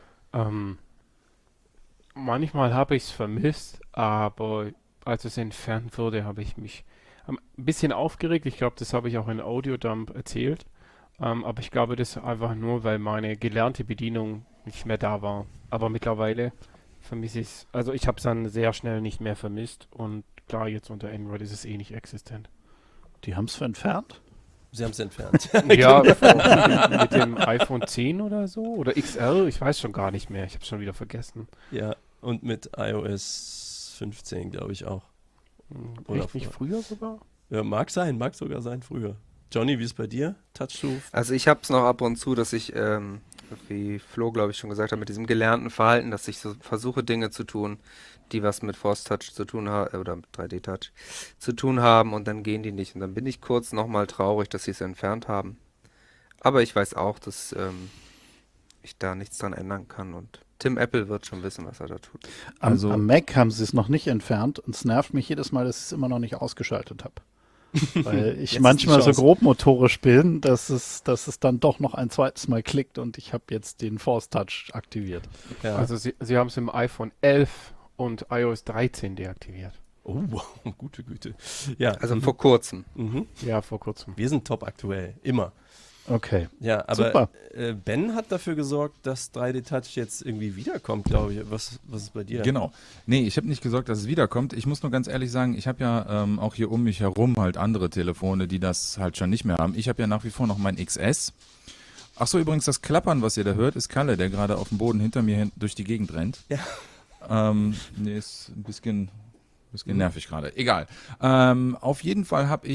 Manchmal habe ich es vermisst, aber als es entfernt wurde, habe ich mich ein bisschen aufgeregt. Ich glaube, das habe ich auch in Audiodump erzählt. Aber ich glaube, das einfach nur, weil meine gelernte Bedienung nicht mehr da war. Aber mittlerweile vermisse ich es. Also ich habe es dann sehr schnell nicht mehr vermisst. Und klar, jetzt unter Android ist es eh nicht existent. Die haben es entfernt? Sie haben es entfernt. Ja, mit dem iPhone 10 oder so. Oder XR, ich weiß schon gar nicht mehr. Ich habe es schon wieder vergessen. Ja, und mit iOS 15, glaube ich auch. Oder Echt nicht früher sogar? Ja, mag sogar sein früher. Johnny, wie ist es bei dir? Touchst du? Also ich habe es noch ab und zu, dass ich, wie Flo, glaube ich, schon gesagt hat, mit diesem gelernten Verhalten, dass ich so versuche, Dinge zu tun, die was mit Force Touch zu tun haben, oder mit 3D-Touch zu tun haben, und dann gehen die nicht. Und dann bin ich kurz nochmal traurig, dass sie es entfernt haben. Aber ich weiß auch, dass ich da nichts dran ändern kann, und Tim Apple wird schon wissen, was er da tut. Am Mac haben sie es noch nicht entfernt und es nervt mich jedes Mal, dass ich es immer noch nicht ausgeschaltet habe. Weil ich Jetzt manchmal ist die so Chance. grobmotorisch bin, dass es dann doch noch ein zweites Mal klickt und ich habe jetzt den Force Touch aktiviert. Ja. Also sie haben es im iPhone 11 und iOS 13 deaktiviert. Oh, wow, gute Güte. Ja, Also vor kurzem. Ja, vor kurzem. wir sind top aktuell, immer. Okay. Ja, aber Super. Ben hat dafür gesorgt, dass 3D-Touch jetzt irgendwie wiederkommt, glaube ich. Was ist bei dir? Genau. Nee, ich habe nicht gesorgt, dass es wiederkommt. Ich muss nur ganz ehrlich sagen, ich habe ja auch hier um mich herum halt andere Telefone, die das halt schon nicht mehr haben. Ich habe ja nach wie vor noch mein XS. Ach so, übrigens, das Klappern, was ihr da hört, ist Kalle, der gerade auf dem Boden hinter mir durch die Gegend rennt. Ja. Nee, ist ein bisschen nervig gerade. Egal. Auf jeden Fall habe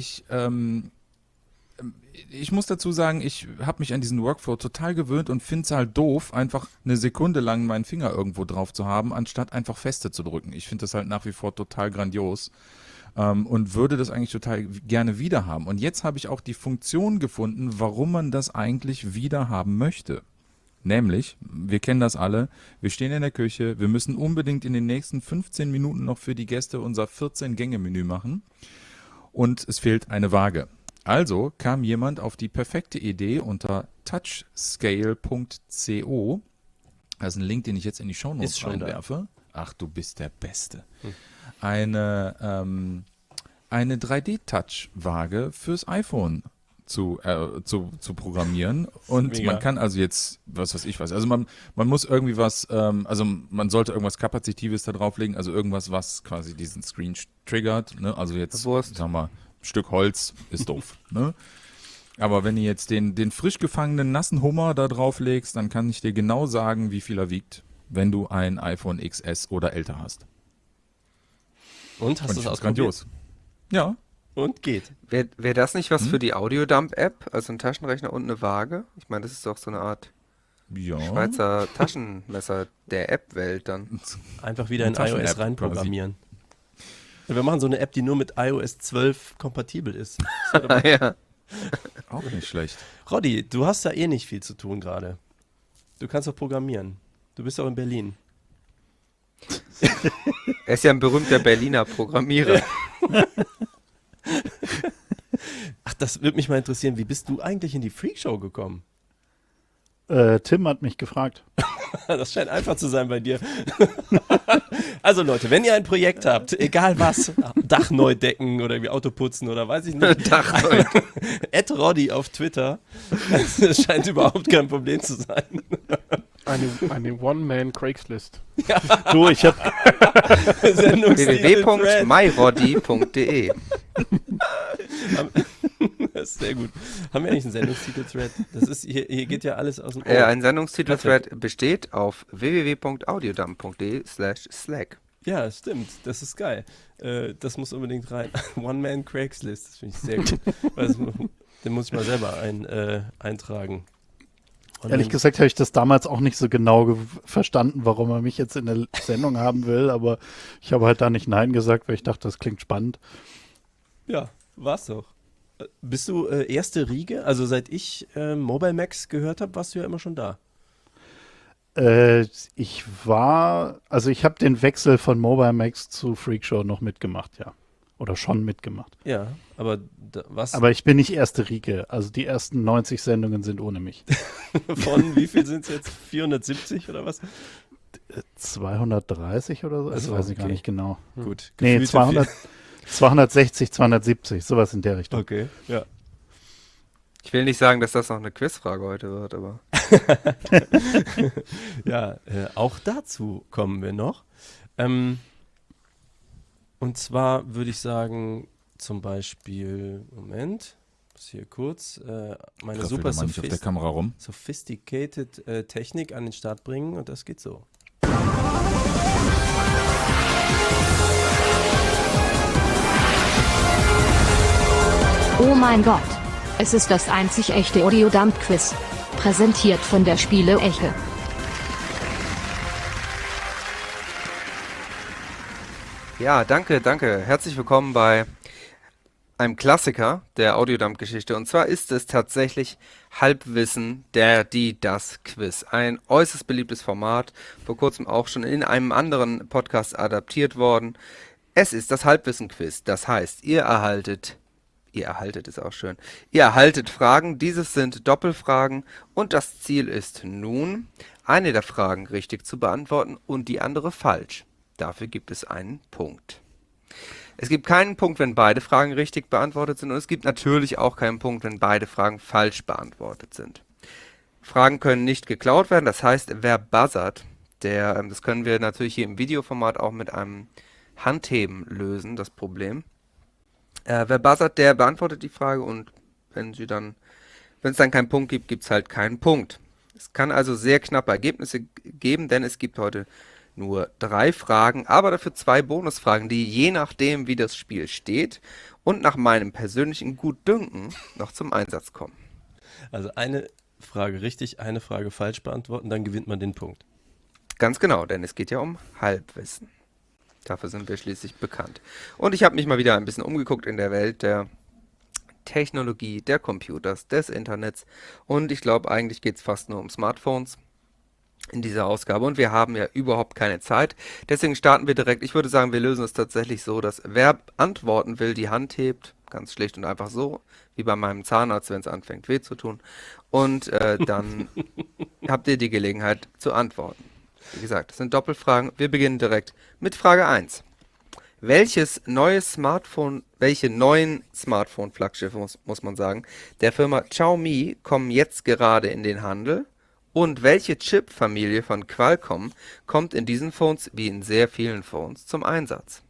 ich muss dazu sagen, ich habe mich an diesen Workflow total gewöhnt und finde es halt doof, einfach eine Sekunde lang meinen Finger irgendwo drauf zu haben, anstatt einfach feste zu drücken. Ich finde das halt nach wie vor total grandios und würde das eigentlich total gerne wieder haben. Und jetzt habe ich auch die Funktion gefunden, warum man das eigentlich wieder haben möchte. Nämlich, wir kennen das alle, wir stehen in der Küche, wir müssen unbedingt in den nächsten 15 Minuten noch für die Gäste unser 14-Gänge-Menü machen. und es fehlt eine Waage. Also kam jemand auf die perfekte Idee unter touchscale.co, das ist ein Link, den ich jetzt in die Shownotes Ist schon da. reinwerfe. Ach, du bist der Beste. Eine 3D-Touch-Waage fürs iPhone zu programmieren. Und Mega. man kann also jetzt, was weiß ich was, also man muss irgendwie was, also man sollte irgendwas Kapazitives da drauflegen, also irgendwas, was quasi diesen Screen triggert. Ne? Also jetzt, Wurst. sagen wir mal, ein Stück Holz ist doof. Ne? Aber wenn du jetzt den frisch gefangenen nassen Hummer da drauflegst, dann kann ich dir genau sagen, wie viel er wiegt, wenn du ein iPhone XS oder älter hast. Und hast Und du ich es find's ausprobiert? grandios. Ja, Und geht. Wär das nicht was für die Audiodump-App? Also ein Taschenrechner und eine Waage? Ich meine, das ist doch so eine Art ja. Schweizer Taschenmesser der App-Welt dann. Einfach wieder in Eine Taschen-App iOS reinprogrammieren. Ja, wir machen so eine App, die nur mit iOS 12 kompatibel ist. Ja. Auch nicht schlecht. Roddy, du hast da eh nicht viel zu tun gerade. Du kannst doch programmieren. Du bist auch in Berlin. Er ist ja ein berühmter Berliner Programmierer. Ach, das würde mich mal interessieren. Wie bist du eigentlich in die Freakshow gekommen? Tim hat mich gefragt. Das scheint einfach zu sein bei dir. Also Leute, wenn ihr ein Projekt habt, egal was, Dach neu decken oder irgendwie Auto putzen oder weiß ich nicht, Dach neu. @Roddy auf Twitter. Das scheint überhaupt kein Problem zu sein. Eine One-Man-Craigslist. Du, ich habe Sendungstitel Thread. www.myroddy.de. Das ist sehr gut. Haben wir eigentlich einen Sendungstitel-Thread? Das ist, hier geht ja alles aus dem Ein Sendungstitel-Thread besteht auf www.audiodump.de/slack. Ja, stimmt. Das ist geil. Das muss unbedingt rein. One-Man-Craigslist. Das finde ich sehr gut. Den muss ich mal selber eintragen. Und Ehrlich dann- gesagt habe ich das damals auch nicht so genau verstanden, warum er mich jetzt in der Sendung haben will, aber ich habe halt da nicht Nein gesagt, weil ich dachte, das klingt spannend. Ja, war's doch. Bist du erste Riege? Also seit ich Mobile Max gehört habe, warst du ja immer schon da. Ich habe den Wechsel von Mobile Max zu Freakshow noch mitgemacht, ja. Oder schon mitgemacht. Ja, aber was Aber ich bin nicht erste Riege, also die ersten 90 Sendungen sind ohne mich. von, wie viel sind es jetzt? 470 oder was? 230 oder so? Ach Das so, weiß ich gar okay. nicht genau. Gut. Nee, gefühlte 260, 270, sowas in der Richtung. Okay, ja. Ich will nicht sagen, dass das noch eine Quizfrage heute wird, aber Ja, auch dazu kommen wir noch. Und zwar würde ich sagen, zum Beispiel, Moment, muss hier kurz meine Raffel super da mal nicht auf der Kamera rum. sophisticated Technik an den Start bringen und das geht so. Oh mein Gott. Es ist das einzig echte Audiodump-Quiz. Präsentiert von der Spiele-Eche. ja, danke. Herzlich willkommen bei einem Klassiker der Audiodump-Geschichte. Und zwar ist es tatsächlich Halbwissen, das Quiz. Ein äußerst beliebtes Format, vor kurzem auch schon in einem anderen Podcast adaptiert worden. Es ist das Halbwissen-Quiz. Das heißt, ihr erhaltet ist auch schön. Ihr erhaltet Fragen, dieses sind Doppelfragen und das Ziel ist nun, eine der Fragen richtig zu beantworten und die andere falsch. Dafür gibt es einen Punkt. Es gibt keinen Punkt, wenn beide Fragen richtig beantwortet sind und es gibt natürlich auch keinen Punkt, wenn beide Fragen falsch beantwortet sind. Fragen können nicht geklaut werden, das heißt, wer buzzert, das können wir natürlich hier im Videoformat auch mit einem Handheben lösen, das Problem. Wer buzzert, der beantwortet die Frage und wenn es dann keinen Punkt gibt, gibt es halt keinen Punkt. Es kann also sehr knappe Ergebnisse geben, denn es gibt heute nur 3 Fragen, aber dafür 2 Bonusfragen, die je nachdem, wie das Spiel steht und nach meinem persönlichen Gutdünken noch zum Einsatz kommen. Also eine Frage richtig, eine Frage falsch beantworten, dann gewinnt man den Punkt. Ganz genau, denn es geht ja um Halbwissen. Dafür sind wir schließlich bekannt. Und ich habe mich mal wieder ein bisschen umgeguckt in der Welt der Technologie, der Computers, des Internets. Und ich glaube, eigentlich geht es fast nur um Smartphones. in dieser Ausgabe und wir haben ja überhaupt keine Zeit. Deswegen starten wir direkt. Ich würde sagen, wir lösen es tatsächlich so, dass wer antworten will, die Hand hebt. Ganz schlicht und einfach so, wie bei meinem Zahnarzt, wenn es anfängt weh zu tun. Und dann habt ihr die Gelegenheit zu antworten. Wie gesagt, das sind Doppelfragen. Wir beginnen direkt mit Frage 1. Welche neuen Smartphone-Flaggschiffe, muss man sagen, der Firma Xiaomi kommen jetzt gerade in den Handel? Und welche Chip-Familie von Qualcomm kommt in diesen Phones, wie in sehr vielen Phones, zum Einsatz?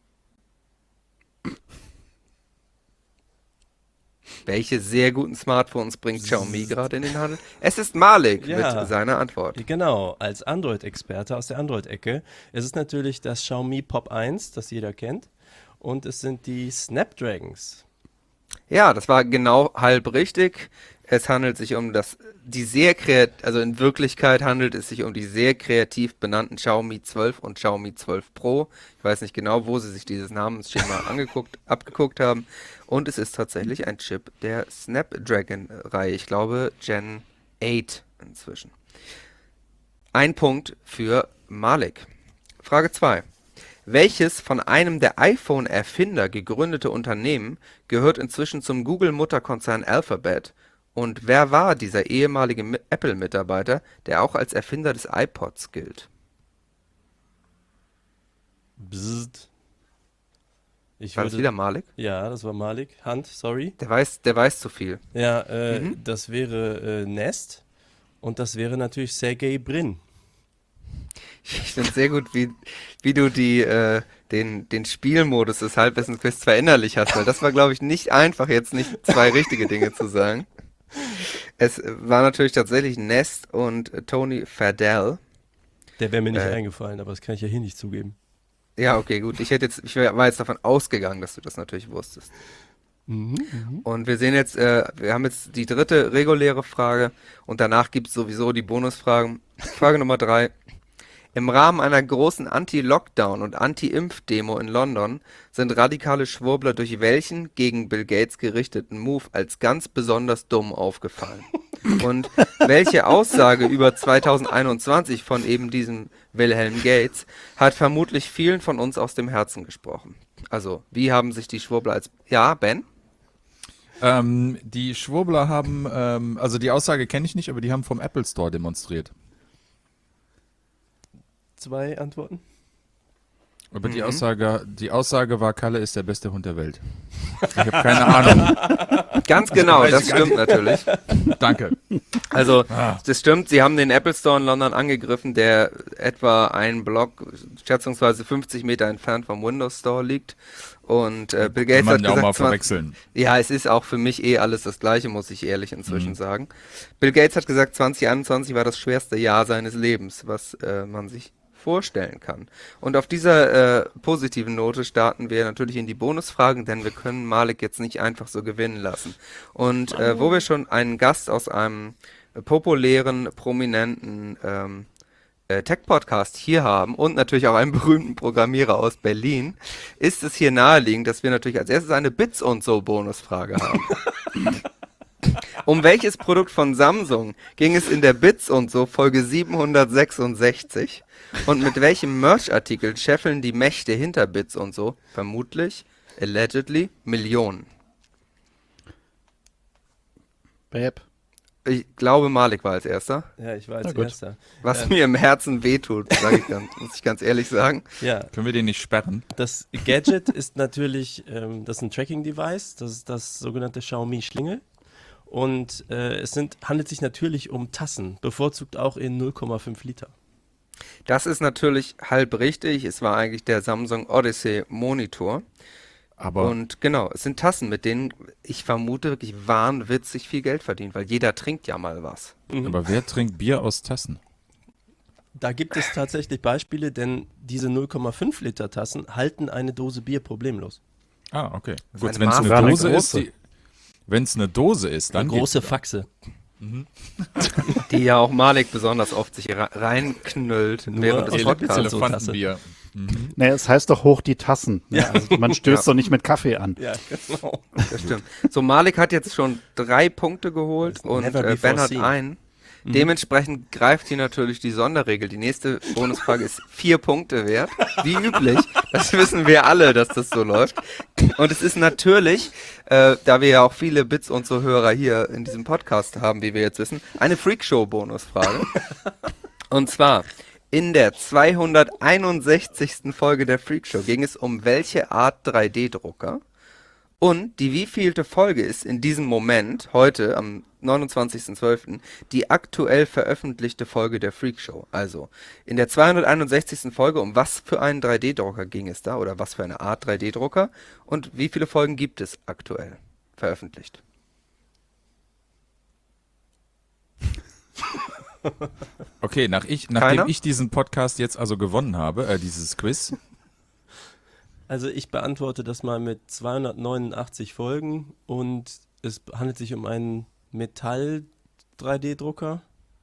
Welche sehr guten Smartphones bringt Xiaomi gerade in den Handel? Es ist Malik Ja. mit seiner Antwort. Genau, als Android-Experte aus der Android-Ecke. Es ist natürlich das Xiaomi Pop 1, das jeder kennt. Und es sind die Snapdragons. Ja, das war genau halb richtig. Es handelt sich um also in Wirklichkeit handelt es sich um die sehr kreativ benannten Xiaomi 12 und Xiaomi 12 Pro. Ich weiß nicht genau, wo sie sich dieses Namensschema abgeguckt haben. Und es ist tatsächlich ein Chip der Snapdragon-Reihe. Ich glaube Gen 8 inzwischen. Ein Punkt für Malik. Frage 2. Welches von einem der iPhone-Erfinder gegründete Unternehmen gehört inzwischen zum Google-Mutterkonzern Alphabet? Und wer war dieser ehemalige Apple-Mitarbeiter, der auch als Erfinder des iPods gilt? Bzzzt. Ich War das würde, wieder Malik? ja, das war Malik. Hand, sorry. Der weiß zu viel. Ja, das wäre Nest. Und das wäre natürlich Sergey Brin. Ich finde sehr gut, wie du den Spielmodus des Halbwissensquiz verinnerlicht hast, weil das war, glaube ich, nicht einfach, jetzt nicht zwei richtige Dinge zu sagen. Es war natürlich tatsächlich Nest und Tony Fadell. Der wäre mir nicht eingefallen, aber das kann ich ja hier nicht zugeben. Ja, okay, gut. Ich war jetzt davon ausgegangen, dass du das natürlich wusstest. Und wir sehen jetzt, wir haben jetzt die dritte reguläre Frage und danach gibt es sowieso die Bonusfragen. Frage Nummer 3. Im Rahmen einer großen Anti-Lockdown- und Anti-Impf-Demo in London sind radikale Schwurbler durch welchen gegen Bill Gates gerichteten Move als ganz besonders dumm aufgefallen? Und welche Aussage über 2021 von eben diesem Wilhelm Gates hat vermutlich vielen von uns aus dem Herzen gesprochen? Also, wie haben sich die Schwurbler als... Ja, Ben? Die Schwurbler haben, also die Aussage kenne ich nicht, aber die haben vom Apple Store demonstriert. 2 Antworten? Aber die Aussage war, Kalle ist der beste Hund der Welt. Ich habe keine Ahnung. Ganz genau, das stimmt natürlich. Danke. Also, das stimmt, sie haben den Apple Store in London angegriffen, der etwa einen Block, schätzungsweise 50 Meter entfernt vom Windows Store liegt. Und Bill Gates Kann hat man ja auch mal gesagt, verwechseln. ja, es ist auch für mich alles das Gleiche, muss ich ehrlich inzwischen sagen. Bill Gates hat gesagt, 2021 war das schwerste Jahr seines Lebens, was man sich vorstellen kann. Und auf dieser positiven Note starten wir natürlich in die Bonusfragen, denn wir können Malik jetzt nicht einfach so gewinnen lassen. Und wo wir schon einen Gast aus einem populären, prominenten Tech-Podcast hier haben und natürlich auch einen berühmten Programmierer aus Berlin, ist es hier naheliegend, dass wir natürlich als erstes eine Bits und so Bonusfrage haben. Um welches Produkt von Samsung ging es in der Bits und so Folge 766? Und mit welchem Merch-Artikel scheffeln die Mächte hinter Bits und so vermutlich, allegedly, Millionen? Babe. Ich glaube, Malik war als erster. Ja, ich war als gut. Erster. Was mir im Herzen wehtut, muss ich ganz ehrlich sagen. Ja, Können wir den nicht sperren? das Gadget ist natürlich, das ist ein Tracking-Device, das ist das sogenannte Xiaomi Schlingel. Und handelt sich natürlich um Tassen, bevorzugt auch in 0,5 Liter. Das ist natürlich halb richtig. Es war eigentlich der Samsung Odyssey Monitor. Aber Und genau, es sind Tassen, mit denen ich vermute wirklich wahnwitzig viel Geld verdient, weil jeder trinkt ja mal was. wer trinkt Bier aus Tassen? Da gibt es tatsächlich Beispiele, denn diese 0,5 Liter Tassen halten eine Dose Bier problemlos. Ah, okay. ist Gut, eine wenn es Maße. eine Eine Dose ist, große. wenn es eine Dose ist, dann Eine große Faxe. Die ja auch Malik besonders oft sich reinknüllt während des aus Podcasts. Bits und so. Elefantenbier. Naja, es heißt doch hoch die Tassen. Ja. Also man stößt doch nicht mit Kaffee an. Ja, genau. Das stimmt. So, Malik hat jetzt schon 3 Punkte geholt und Never before Ben hat seen. einen. Dementsprechend greift hier natürlich die Sonderregel. Die nächste Bonusfrage ist 4 Punkte wert. Wie üblich. Das wissen wir alle, dass das so läuft. Und es ist natürlich, da wir ja auch viele Bits und so Hörer hier in diesem Podcast haben, wie wir jetzt wissen, eine Freakshow-Bonusfrage. Und zwar, in der 261. Folge der Freakshow ging es um welche Art 3D-Drucker? Und die wievielte Folge ist in diesem Moment, heute am 29.12., die aktuell veröffentlichte Folge der Freakshow? Also, in der 261. Folge, um was für einen 3D-Drucker ging es da? Oder was für eine Art 3D-Drucker? Und wie viele Folgen gibt es aktuell veröffentlicht? Okay, nachdem ich diesen Podcast jetzt also gewonnen habe, dieses Quiz, Also ich beantworte das mal mit 289 Folgen und es handelt sich um einen Metall-3D-Drucker.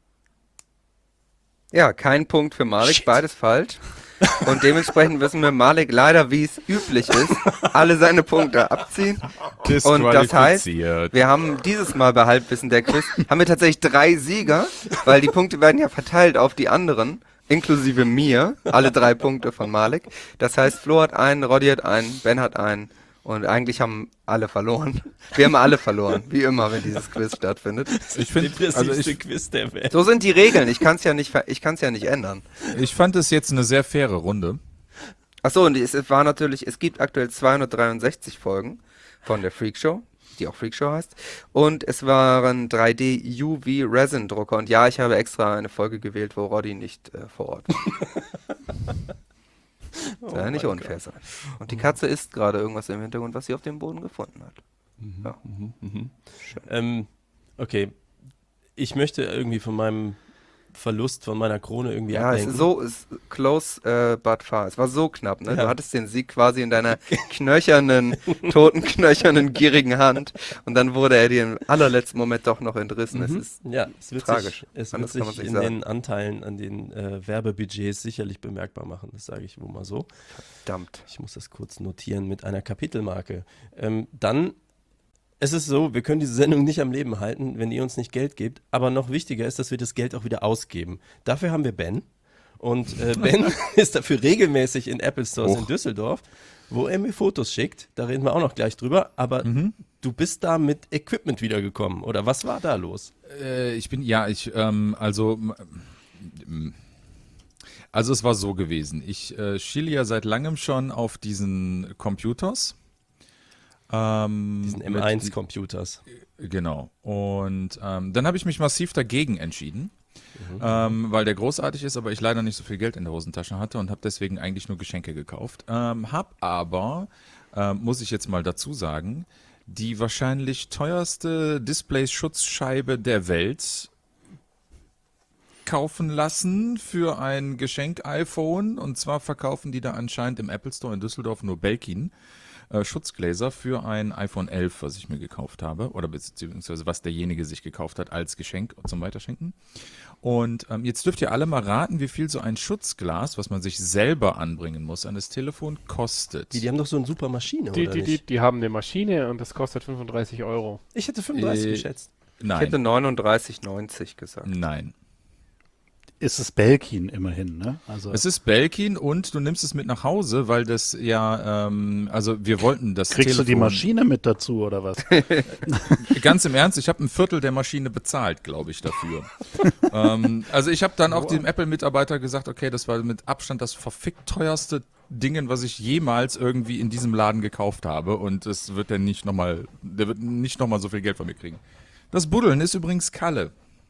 Ja, kein Punkt für Malik, beides falsch. Und dementsprechend müssen wir Malik leider, wie es üblich ist, alle seine Punkte abziehen. Und das heißt, wir haben dieses Mal bei Halbwissen der Quiz, haben wir tatsächlich 3 Sieger, weil die Punkte werden ja verteilt auf die anderen, inklusive mir, alle 3 Punkte von Malik. Das heißt, Flo hat einen, Roddy hat einen, Ben hat einen und eigentlich haben alle verloren. Wir haben alle verloren, wie immer, wenn dieses Quiz stattfindet. ich finde, Quiz der Welt. So sind die Regeln, ich kann es ja nicht ändern. ich fand es jetzt eine sehr faire Runde. Achso, und es war natürlich, es gibt aktuell 263 Folgen von der Freakshow, die auch Freakshow heißt. Und es waren 3D UV Resin Drucker. Und ja, ich habe extra eine Folge gewählt, wo Roddy nicht vor Ort war. Soll ja nicht unfair sein. Und die Katze isst gerade irgendwas im Hintergrund, was sie auf dem Boden gefunden hat. Ja. Okay, ich möchte irgendwie von meinem Verlust von meiner Krone irgendwie Ja, es ablenken. ist close but far. Es war so knapp, ne? Ja. Du hattest den Sieg quasi in deiner totenknöchernen, gierigen Hand und dann wurde er dir im allerletzten Moment doch noch entrissen. Es ist Ja, es wird tragisch. sich, es wird Anders kann man sich nicht in sagen. den Anteilen an den Werbebudgets sicherlich bemerkbar machen. Das sage ich wohl mal so. verdammt. Ich muss das kurz notieren mit einer Kapitelmarke. Dann, es ist so, wir können diese Sendung nicht am Leben halten, wenn ihr uns nicht Geld gebt. Aber noch wichtiger ist, dass wir das Geld auch wieder ausgeben. Dafür haben wir Ben. Und Ben ist dafür regelmäßig in Apple Stores in Düsseldorf, wo er mir Fotos schickt. Da reden wir auch noch gleich drüber. Aber du bist da mit Equipment wiedergekommen. Oder was war da los? Also es war so gewesen. Ich schiele ja seit langem schon auf diesen Computers. Diesen M1-Computers. Genau. Und dann habe ich mich massiv dagegen entschieden, weil der großartig ist, aber ich leider nicht so viel Geld in der Hosentasche hatte und habe deswegen eigentlich nur Geschenke gekauft. Hab aber, muss ich jetzt mal dazu sagen, die wahrscheinlich teuerste Display-Schutzscheibe der Welt kaufen lassen für ein Geschenk-iPhone. Und zwar verkaufen die da anscheinend im Apple Store in Düsseldorf nur Belkin. Schutzgläser für ein iPhone 11, was ich mir gekauft habe, oder beziehungsweise was derjenige sich gekauft hat als Geschenk zum Weiterschenken. Und jetzt dürft ihr alle mal raten, wie viel so ein Schutzglas, was man sich selber anbringen muss, an das Telefon kostet. Die haben doch so eine super Maschine, oder nicht? Die haben eine Maschine und das kostet 35 Euro. Ich hätte 35 geschätzt. Ich hätte Nein, 39,90 gesagt. nein. Ist es Belkin immerhin, ne? Also Es ist Belkin und du nimmst es mit nach Hause, weil das ja, also wir wollten das kriegst du die Telefon- Maschine mit dazu oder was? Ganz im Ernst, ich habe ein Viertel der Maschine bezahlt, glaube ich, dafür. Also ich habe dann auch dem Apple-Mitarbeiter gesagt, okay, das war mit Abstand das verfickt teuerste Dingen, was ich jemals irgendwie in diesem Laden gekauft habe und es wird der wird nicht nochmal so viel Geld von mir kriegen. Das Buddeln ist übrigens Kalle.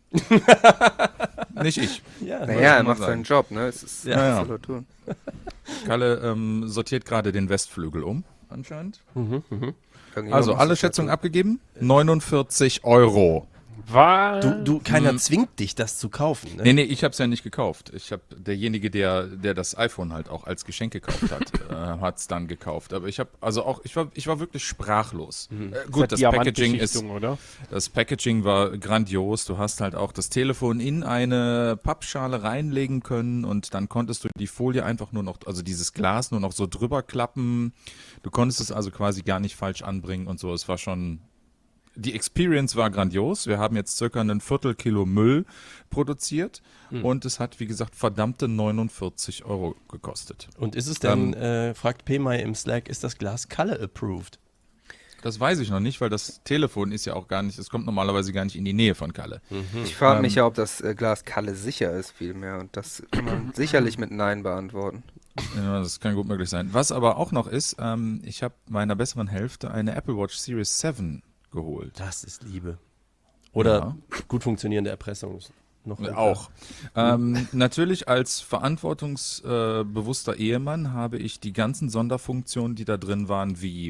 Nicht ich. Ja, Naja, er mal macht sagen. seinen Job, ne? Es ist Ja. was soll er tun. Kalle sortiert gerade den Westflügel um, anscheinend. Irgendjemand Also muss alle das ja Schätzungen tun. abgegeben? 49 Euro. Was? keiner zwingt dich, das zu kaufen. Ne? Nee, ich habe es ja nicht gekauft. Derjenige, der das iPhone halt auch als Geschenk gekauft hat, hat es dann gekauft. Aber ich war wirklich sprachlos. Gut, das Diamantbeschichtung, oder? Das Packaging war grandios. Du hast halt auch das Telefon in eine Pappschale reinlegen können und dann konntest du die Folie einfach nur noch, also dieses Glas nur noch so drüber klappen. Du konntest es also quasi gar nicht falsch anbringen und so. Es war schon die Experience war grandios. Wir haben jetzt circa ein Viertelkilo Müll produziert und es hat, wie gesagt, verdammte 49 € gekostet. Und ist es denn, fragt PMI im Slack, ist das Glas Color approved? Das weiß ich noch nicht, weil das Telefon ist ja auch gar nicht, es kommt normalerweise gar nicht in die Nähe von Kalle. Ich frage mich ja, ob das Glas Kalle sicher ist vielmehr und das kann man sicherlich mit Nein beantworten. Ja, das kann gut möglich sein. Was aber auch noch ist, ich habe meiner besseren Hälfte eine Apple Watch Series 7 geholt. Das ist Liebe. Oder gut funktionierende Erpressung. Ist noch Auch. Natürlich als verantwortungsbewusster Ehemann habe ich die ganzen Sonderfunktionen, die da drin waren, wie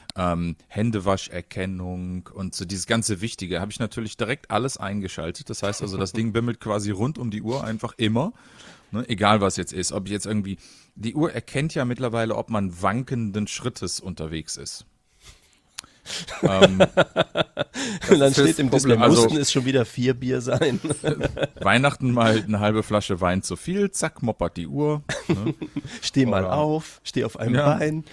Händewascherkennung und so dieses ganze Wichtige, habe ich natürlich direkt alles eingeschaltet. Das heißt also, das Ding bimmelt quasi rund um die Uhr einfach immer, ne, egal was jetzt ist. Ob ich jetzt irgendwie, die Uhr erkennt ja mittlerweile, ob man wankenden Schrittes unterwegs ist. Und dann steht im Display, Also- mussten es schon wieder 4 Bier sein. Weihnachten mal eine halbe Flasche Wein zu viel, zack, moppert die Uhr. Ne? Steh mal Oder- auf, steh auf einem Ja. Bein.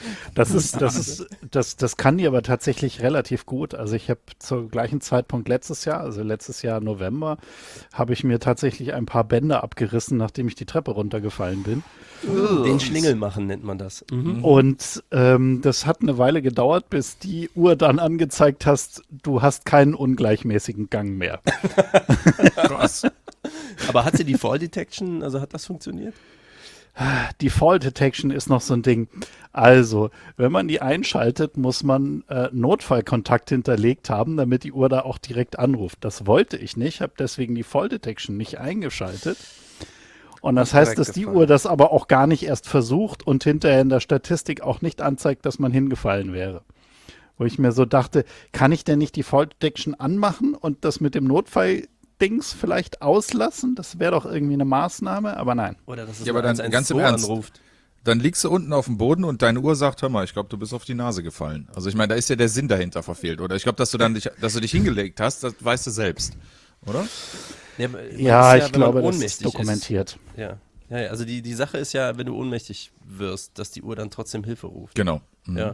Das kann die aber tatsächlich relativ gut. Also ich habe zur gleichen Zeitpunkt letztes Jahr November, habe ich mir tatsächlich ein paar Bänder abgerissen, nachdem ich die Treppe runtergefallen bin. Den Schlingel machen nennt man das. Und das hat eine Weile gedauert, bis die Uhr dann angezeigt hast, du hast keinen ungleichmäßigen Gang mehr. Krass. Aber hat sie die Fall Detection, also hat das funktioniert? Die Fall Detection ist noch so ein Ding. Also, wenn man die einschaltet, muss man Notfallkontakt hinterlegt haben, damit die Uhr da auch direkt anruft. Das wollte ich nicht, habe deswegen die Fall Detection nicht eingeschaltet. Und das heißt, dass die Korrekte Uhr das aber auch gar nicht erst versucht und hinterher in der Statistik auch nicht anzeigt, dass man hingefallen wäre. Wo ich mir so dachte, kann ich denn nicht die Fall Detection anmachen und das mit dem Notfall-Dings vielleicht auslassen? Das wäre doch irgendwie eine Maßnahme, aber nein. Oder dass es Ja, aber nur dann 112 ganz im Ernst. anruft? Dann liegst du unten auf dem Boden und deine Uhr sagt, hör mal, ich glaube, du bist auf die Nase gefallen. Also ich meine, da ist ja der Sinn dahinter verfehlt. Oder ich glaube, dass du dich hingelegt hast, das weißt du selbst. Oder? Ja, ich wenn man glaube, das ohnmächtig ist dokumentiert. Ja, also die Sache ist ja, wenn du ohnmächtig wirst, dass die Uhr dann trotzdem Hilfe ruft. Genau. Mhm. Ja.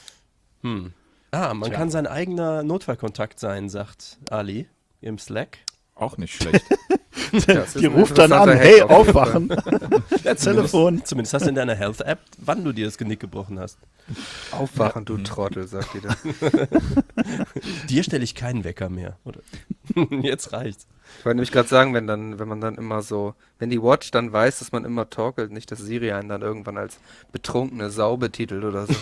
Man kann sein eigener Notfallkontakt sein, sagt Ali im Slack. Auch nicht schlecht. Das ist Die ein ruft dann an, interessanter hey, Hack auf jeden Fall. aufwachen. Ja, Telefon. Zumindest hast du in deiner Health-App, wann du dir das Genick gebrochen hast. Aufwachen, du Trottel, sagt die dann. Dir stelle ich keinen Wecker mehr. Oder? Jetzt reicht's. Ich wollte nämlich gerade sagen, wenn man dann immer so, wenn die Watch dann weiß, dass man immer torkelt, nicht, dass Siri einen dann irgendwann als betrunkene Sau betitelt oder so.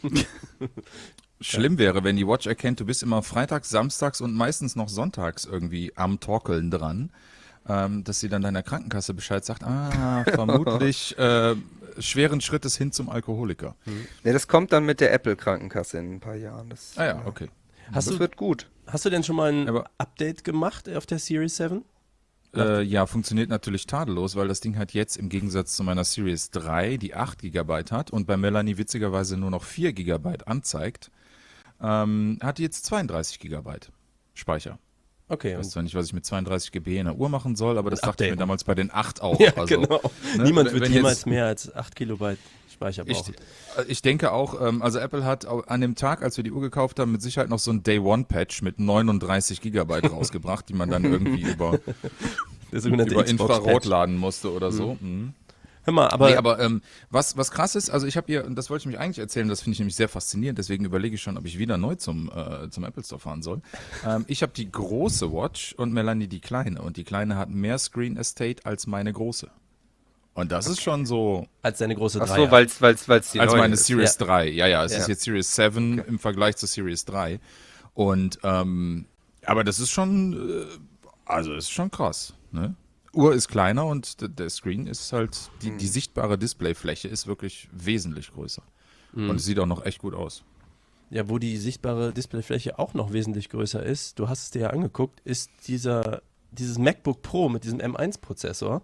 Schlimm wäre, wenn die Watch erkennt, du bist immer freitags, samstags und meistens noch sonntags irgendwie am Torkeln dran, dass sie dann deiner Krankenkasse Bescheid sagt, vermutlich schweren Schrittes hin zum Alkoholiker. Ne, das kommt dann mit der Apple-Krankenkasse in ein paar Jahren. Das, Okay. das wird gut. Hast du denn schon mal ein Aber- Update gemacht auf der Series 7? Ja, funktioniert natürlich tadellos, weil das Ding hat jetzt im Gegensatz zu meiner Series 3, die 8 GB hat und bei Melanie witzigerweise nur noch 4 GB anzeigt, hat die jetzt 32 GB Speicher. Okay. Ich weiß zwar nicht, was ich mit 32 GB in der Uhr machen soll, aber das dachte ich mir updaten. damals bei den 8 auch. Ja, Also, genau. ne, Niemand wenn wird jetzt- jemals mehr als 8 Kilobyte Speicher Ich, brauchen. ich denke auch, also Apple hat an dem Tag, als wir die Uhr gekauft haben, mit Sicherheit noch so ein Day-One-Patch mit 39 GB rausgebracht, die man dann irgendwie über Der sogenannte Infrarot Xbox-Patch. laden musste oder so. Mhm. Hör mal, aber, Nee, aber was krass ist, also ich habe hier, und das wollte ich mich eigentlich erzählen, das finde ich nämlich sehr faszinierend, deswegen überlege ich schon, ob ich wieder neu zum Apple Store fahren soll. Ich habe die große Watch und Melanie die kleine und die kleine hat mehr Screen Estate als meine große. Und das ist schon so, als deine große Ach 3. so, weil's die als neue meine ist. Series 3. Ja, es Ja. ist jetzt Series 7 im Vergleich zur Series 3. Und, aber das ist schon, also ist schon krass, ne? Uhr ist kleiner und der Screen ist halt, die sichtbare Displayfläche ist wirklich wesentlich größer. Und es sieht auch noch echt gut aus. Ja, wo die sichtbare Displayfläche auch noch wesentlich größer ist, du hast es dir ja angeguckt, ist dieses MacBook Pro mit diesem M1-Prozessor,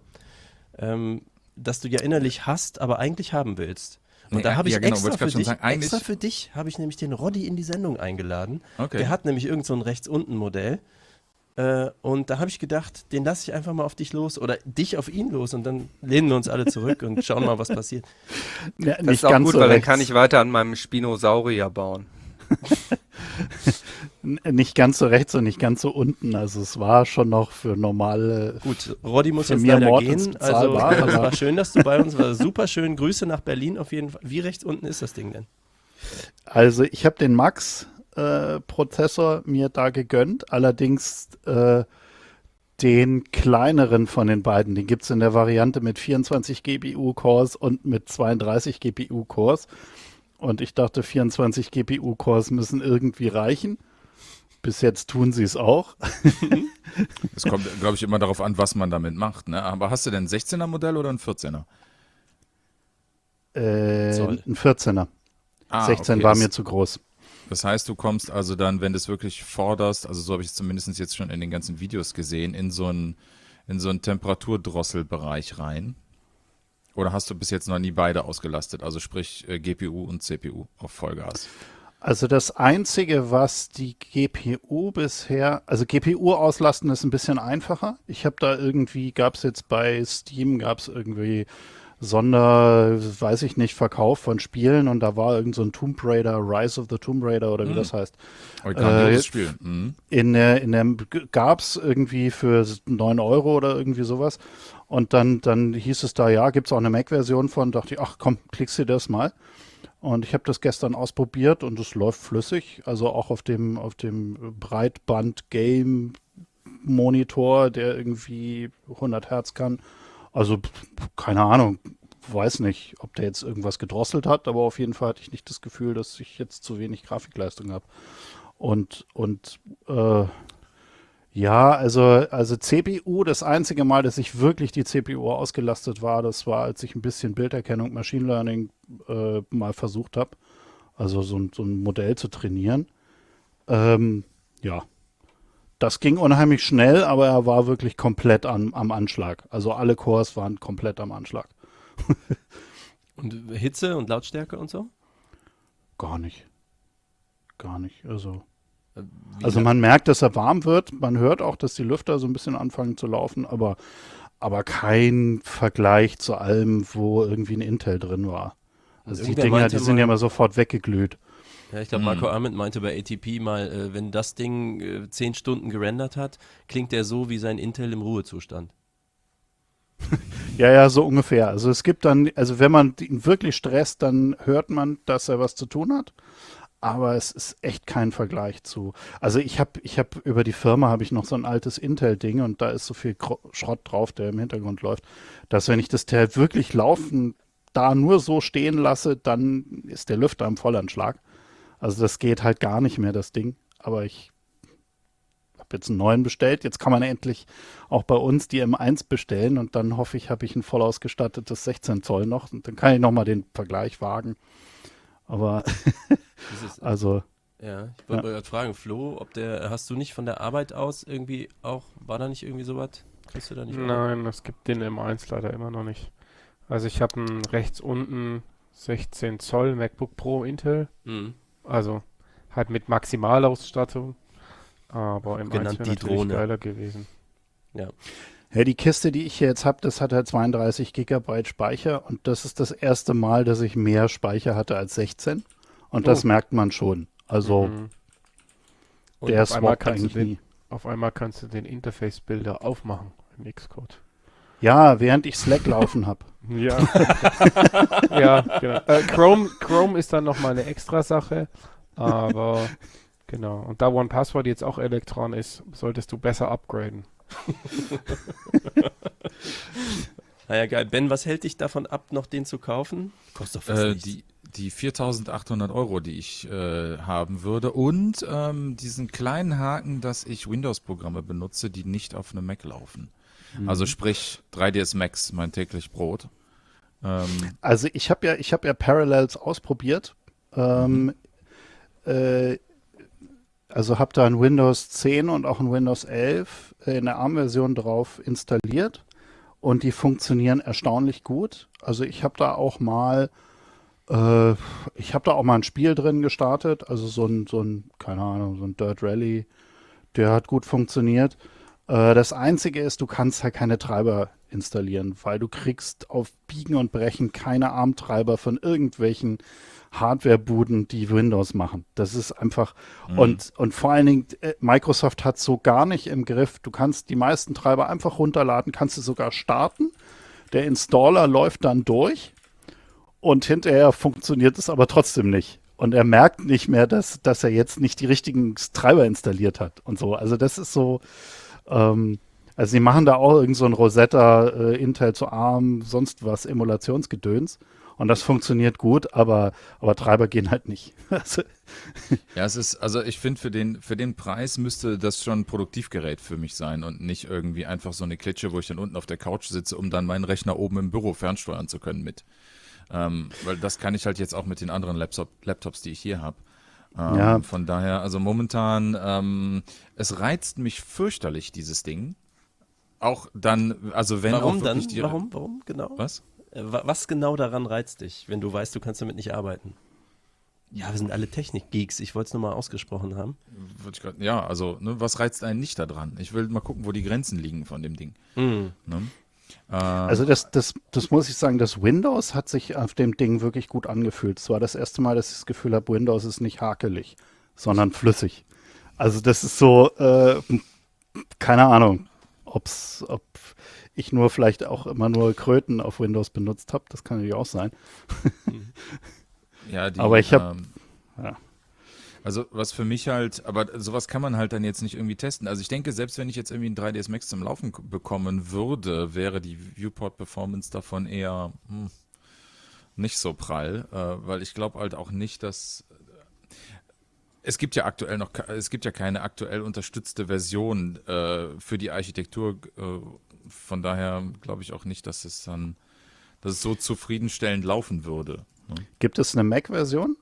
das du ja innerlich hast, aber eigentlich haben willst. Und Nee, da habe ich ja, genau, extra, wollte ich grad für schon dich, sagen, eigentlich- extra für dich habe ich nämlich den Roddy in die Sendung eingeladen. Okay. Der hat nämlich irgend so ein Rechts-Unten-Modell. Und da habe ich gedacht, den lasse ich einfach mal auf dich los oder dich auf ihn los und dann lehnen wir uns alle zurück und schauen mal, was passiert. Ja, Das ist auch gut, weil dann kann ich weiter an meinem Spinosaurier bauen. Nicht ganz so rechts und nicht ganz so unten. Also es war schon noch für normale. Gut, Roddy muss Für jetzt mehr leider Mortens gehen. Also bezahlbar, es aber- war schön, dass du bei uns warst. Super schön. Grüße nach Berlin auf jeden Fall. Wie rechts unten ist das Ding denn? Also ich habe den Max-Prozessor mir da gegönnt, allerdings den kleineren von den beiden. Den gibt es in der Variante mit 24 GPU-Cores und mit 32 GPU-Cores. Und ich dachte, 24 GPU-Cores müssen irgendwie reichen. Bis jetzt tun sie es auch. Es kommt, glaube ich, immer darauf an, was man damit macht. Ne? Aber hast du denn ein 16er Modell oder ein 14er? Zoll. Ein 14er. 16 okay, war das- mir zu groß. Das heißt, du kommst also dann, wenn du es wirklich forderst, also so habe ich es zumindest jetzt schon in den ganzen Videos gesehen, in so einen Temperaturddrosselbereich rein. Oder hast du bis jetzt noch nie beide ausgelastet? Also sprich GPU und CPU auf Vollgas. Also das Einzige, was die GPU bisher, also GPU auslasten ist ein bisschen einfacher. Ich habe da irgendwie, gab es jetzt bei Steam, gab es irgendwie weiß ich nicht, Verkauf von Spielen und da war irgend so ein Tomb Raider, Rise of the Tomb Raider oder wie das heißt. Aber grandioses jetzt- Spiel. Mhm. In der gab es irgendwie für 9 Euro oder irgendwie sowas. Und dann hieß es da, ja, gibt es auch eine Mac-Version von. Dachte ich, ach komm, klickst du das mal. Und ich habe das gestern ausprobiert und es läuft flüssig. Also auch auf dem Breitband-Game-Monitor, der irgendwie 100 Hertz kann. Also keine Ahnung, weiß nicht, ob der jetzt irgendwas gedrosselt hat, aber auf jeden Fall hatte ich nicht das Gefühl, dass ich jetzt zu wenig Grafikleistung habe. Und ja, also CPU, das einzige Mal, dass ich wirklich die CPU ausgelastet war, das war, als ich ein bisschen Bilderkennung, Machine Learning mal versucht habe, also so ein Modell zu trainieren. Ja, das ging unheimlich schnell, aber er war wirklich komplett am Anschlag. Also alle Cores waren komplett am Anschlag. Und Hitze und Lautstärke und so? Gar nicht. Gar nicht. Also Wie Also lang- man merkt, dass er warm wird. Man hört auch, dass die Lüfter so ein bisschen anfangen zu laufen, aber kein Vergleich zu allem, wo irgendwie ein Intel drin war. Also die Irgendwer Dinger, meinte die sind mal- ja immer sofort weggeglüht. Ja, ich glaube, Marco Arment meinte bei ATP mal, wenn das Ding 10 Stunden gerendert hat, klingt der so wie sein Intel im Ruhezustand. Ja, so ungefähr. Also es gibt dann, also wenn man ihn wirklich stresst, dann hört man, dass er was zu tun hat. Aber es ist echt kein Vergleich zu. Also ich habe über die Firma habe ich noch so ein altes Intel-Ding und da ist so viel Schrott drauf, der im Hintergrund läuft, dass wenn ich das Teil wirklich laufen, da nur so stehen lasse, dann ist der Lüfter am Vollanschlag. Also das geht halt gar nicht mehr, das Ding. Aber ich habe jetzt einen neuen bestellt. Jetzt kann man endlich auch bei uns die M1 bestellen und dann hoffe ich, habe ich ein voll ausgestattetes 16 Zoll noch und dann kann ich nochmal den Vergleich wagen. Aber Das ist, also ja, ich wollte mal gerade fragen, Flo, hast du nicht von der Arbeit aus irgendwie auch, war da nicht irgendwie sowas? Kriegst du da nicht? Nein, es gibt den M1 leider immer noch nicht. Also ich habe einen rechts unten 16 Zoll MacBook Pro Intel, Mhm. also halt mit Maximalausstattung, aber M1 Genannt wäre die natürlich Drohne. geiler gewesen. Ja. ja, die Kiste, die ich hier jetzt habe, das hat halt 32 Gigabyte Speicher und das ist das erste Mal, dass ich mehr Speicher hatte als 16 und das Oh. merkt man schon. Also Mhm. Und der auf einmal swappt kannst du eigentlich nie. Auf einmal kannst du den Interface-Builder aufmachen im Xcode. Ja, während ich Slack laufen habe. Ja. Ja, genau. Chrome ist dann nochmal eine extra Sache, aber genau. Und da OnePassword jetzt auch Electron ist, solltest du besser upgraden. Naja, geil. Ben, was hält dich davon ab, noch den zu kaufen? Kostet doch fast nichts. Die 4.800 Euro, die ich haben würde und diesen kleinen Haken, dass ich Windows-Programme benutze, die nicht auf einem Mac laufen. Also sprich 3ds Max, mein täglich Brot. Also ich habe ja Parallels ausprobiert. Also habe da ein Windows 10 und auch ein Windows 11 in der ARM-Version drauf installiert und die funktionieren erstaunlich gut. Also ich habe da auch mal ein Spiel drin gestartet, also so ein, keine Ahnung, so ein Dirt Rally, der hat gut funktioniert. Das Einzige ist, du kannst halt keine Treiber installieren, weil du kriegst auf Biegen und Brechen keine ARM-Treiber von irgendwelchen Hardware-Buden, die Windows machen. Das ist einfach, und vor allen Dingen, Microsoft hat so gar nicht im Griff. Du kannst die meisten Treiber einfach runterladen, kannst du sogar starten. Der Installer läuft dann durch und hinterher funktioniert es aber trotzdem nicht. Und er merkt nicht mehr, dass er jetzt nicht die richtigen Treiber installiert hat und so. Also das ist so, also sie machen da auch irgend so ein Rosetta, Intel zu ARM, sonst was, Emulationsgedöns. Und das funktioniert gut, aber Treiber gehen halt nicht. Also, Ja, es ist, also ich finde, für den Preis müsste das schon ein Produktivgerät für mich sein und nicht irgendwie einfach so eine Klitsche, wo ich dann unten auf der Couch sitze, um dann meinen Rechner oben im Büro fernsteuern zu können mit. Weil das kann ich halt jetzt auch mit den anderen Laptops, die ich hier habe. Ja. Von daher, also momentan, es reizt mich fürchterlich, dieses Ding. Auch dann, also wenn Warum auch dann? wirklich die... Warum genau? Was? Was genau daran reizt dich, wenn du weißt, du kannst damit nicht arbeiten? Ja, wir sind alle Technik-Geeks. Ich wollte es nur mal ausgesprochen haben. Ja, also, ne, was reizt einen nicht daran? Ich will mal gucken, wo die Grenzen liegen von dem Ding. Ne? Also das muss ich sagen, das Windows hat sich auf dem Ding wirklich gut angefühlt. Es war das erste Mal, dass ich das Gefühl habe, Windows ist nicht hakelig, sondern flüssig. Also das ist so, keine Ahnung, ob ich nur vielleicht auch immer nur Kröten auf Windows benutzt habe. Das kann natürlich auch sein. Ja, Aber ich habe, ja. Also was für mich halt, aber sowas kann man halt dann jetzt nicht irgendwie testen. Also ich denke, selbst wenn ich jetzt irgendwie einen 3ds Max zum Laufen bekommen würde, wäre die Viewport-Performance davon eher nicht so prall, weil ich glaube halt auch nicht, dass es gibt ja keine aktuell unterstützte Version für die Architektur. Von daher glaube ich auch nicht, dass es so zufriedenstellend laufen würde. Ne? Gibt es eine Mac-Version?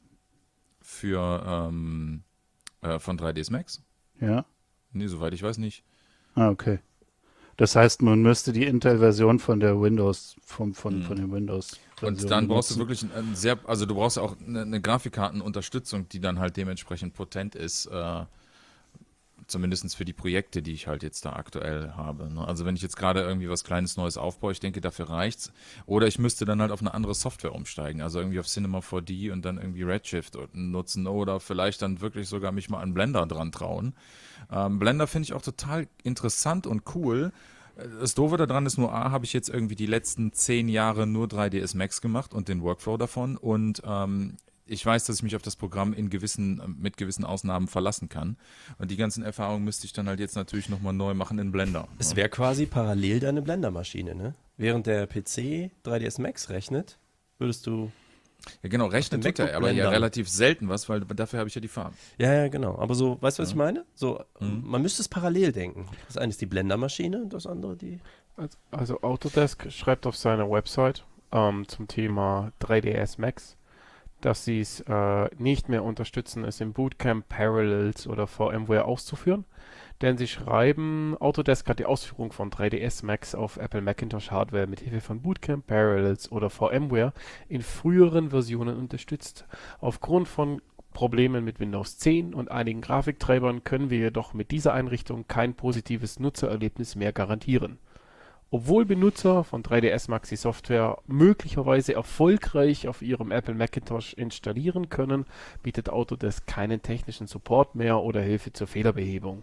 Von 3ds Max? Ja. Nee, soweit ich weiß nicht. Ah, okay. Das heißt, man müsste die Intel-Version von der Windows, von den Windows. Und dann brauchst du wirklich also du brauchst auch eine Grafikkartenunterstützung, die dann halt dementsprechend potent ist, zumindest für die Projekte, die ich halt jetzt da aktuell habe. Ne? Also wenn ich jetzt gerade irgendwie was Kleines Neues aufbaue, ich denke, dafür reicht's. Oder ich müsste dann halt auf eine andere Software umsteigen, also irgendwie auf Cinema 4D und dann irgendwie Redshift nutzen oder vielleicht dann wirklich sogar mich mal an Blender dran trauen. Blender finde ich auch total interessant und cool. Das Doofe daran ist nur, habe ich jetzt irgendwie die letzten 10 Jahre nur 3ds Max gemacht und den Workflow davon und ich weiß, dass ich mich auf das Programm mit gewissen Ausnahmen verlassen kann. Und die ganzen Erfahrungen müsste ich dann halt jetzt natürlich nochmal neu machen in Blender. Es wäre quasi parallel deine Blender-Maschine, ne? Während der PC 3ds Max rechnet, würdest du... Ja genau, rechnen tut er, aber ja Blender. relativ selten was, weil dafür habe ich ja die Farben. Ja, genau. Aber so, weißt du, was ich meine? So, man müsste es parallel denken. Das eine ist die Blender-Maschine und das andere die... Also Autodesk schreibt auf seiner Website zum Thema 3ds Max, dass sie es nicht mehr unterstützen, es im Bootcamp Parallels oder VMware auszuführen. Denn sie schreiben, Autodesk hat die Ausführung von 3ds Max auf Apple Macintosh Hardware mit Hilfe von Bootcamp Parallels oder VMware in früheren Versionen unterstützt. Aufgrund von Problemen mit Windows 10 und einigen Grafiktreibern können wir jedoch mit dieser Einrichtung kein positives Nutzererlebnis mehr garantieren. Obwohl Benutzer von 3ds Max die Software möglicherweise erfolgreich auf ihrem Apple Macintosh installieren können, bietet Autodesk keinen technischen Support mehr oder Hilfe zur Fehlerbehebung,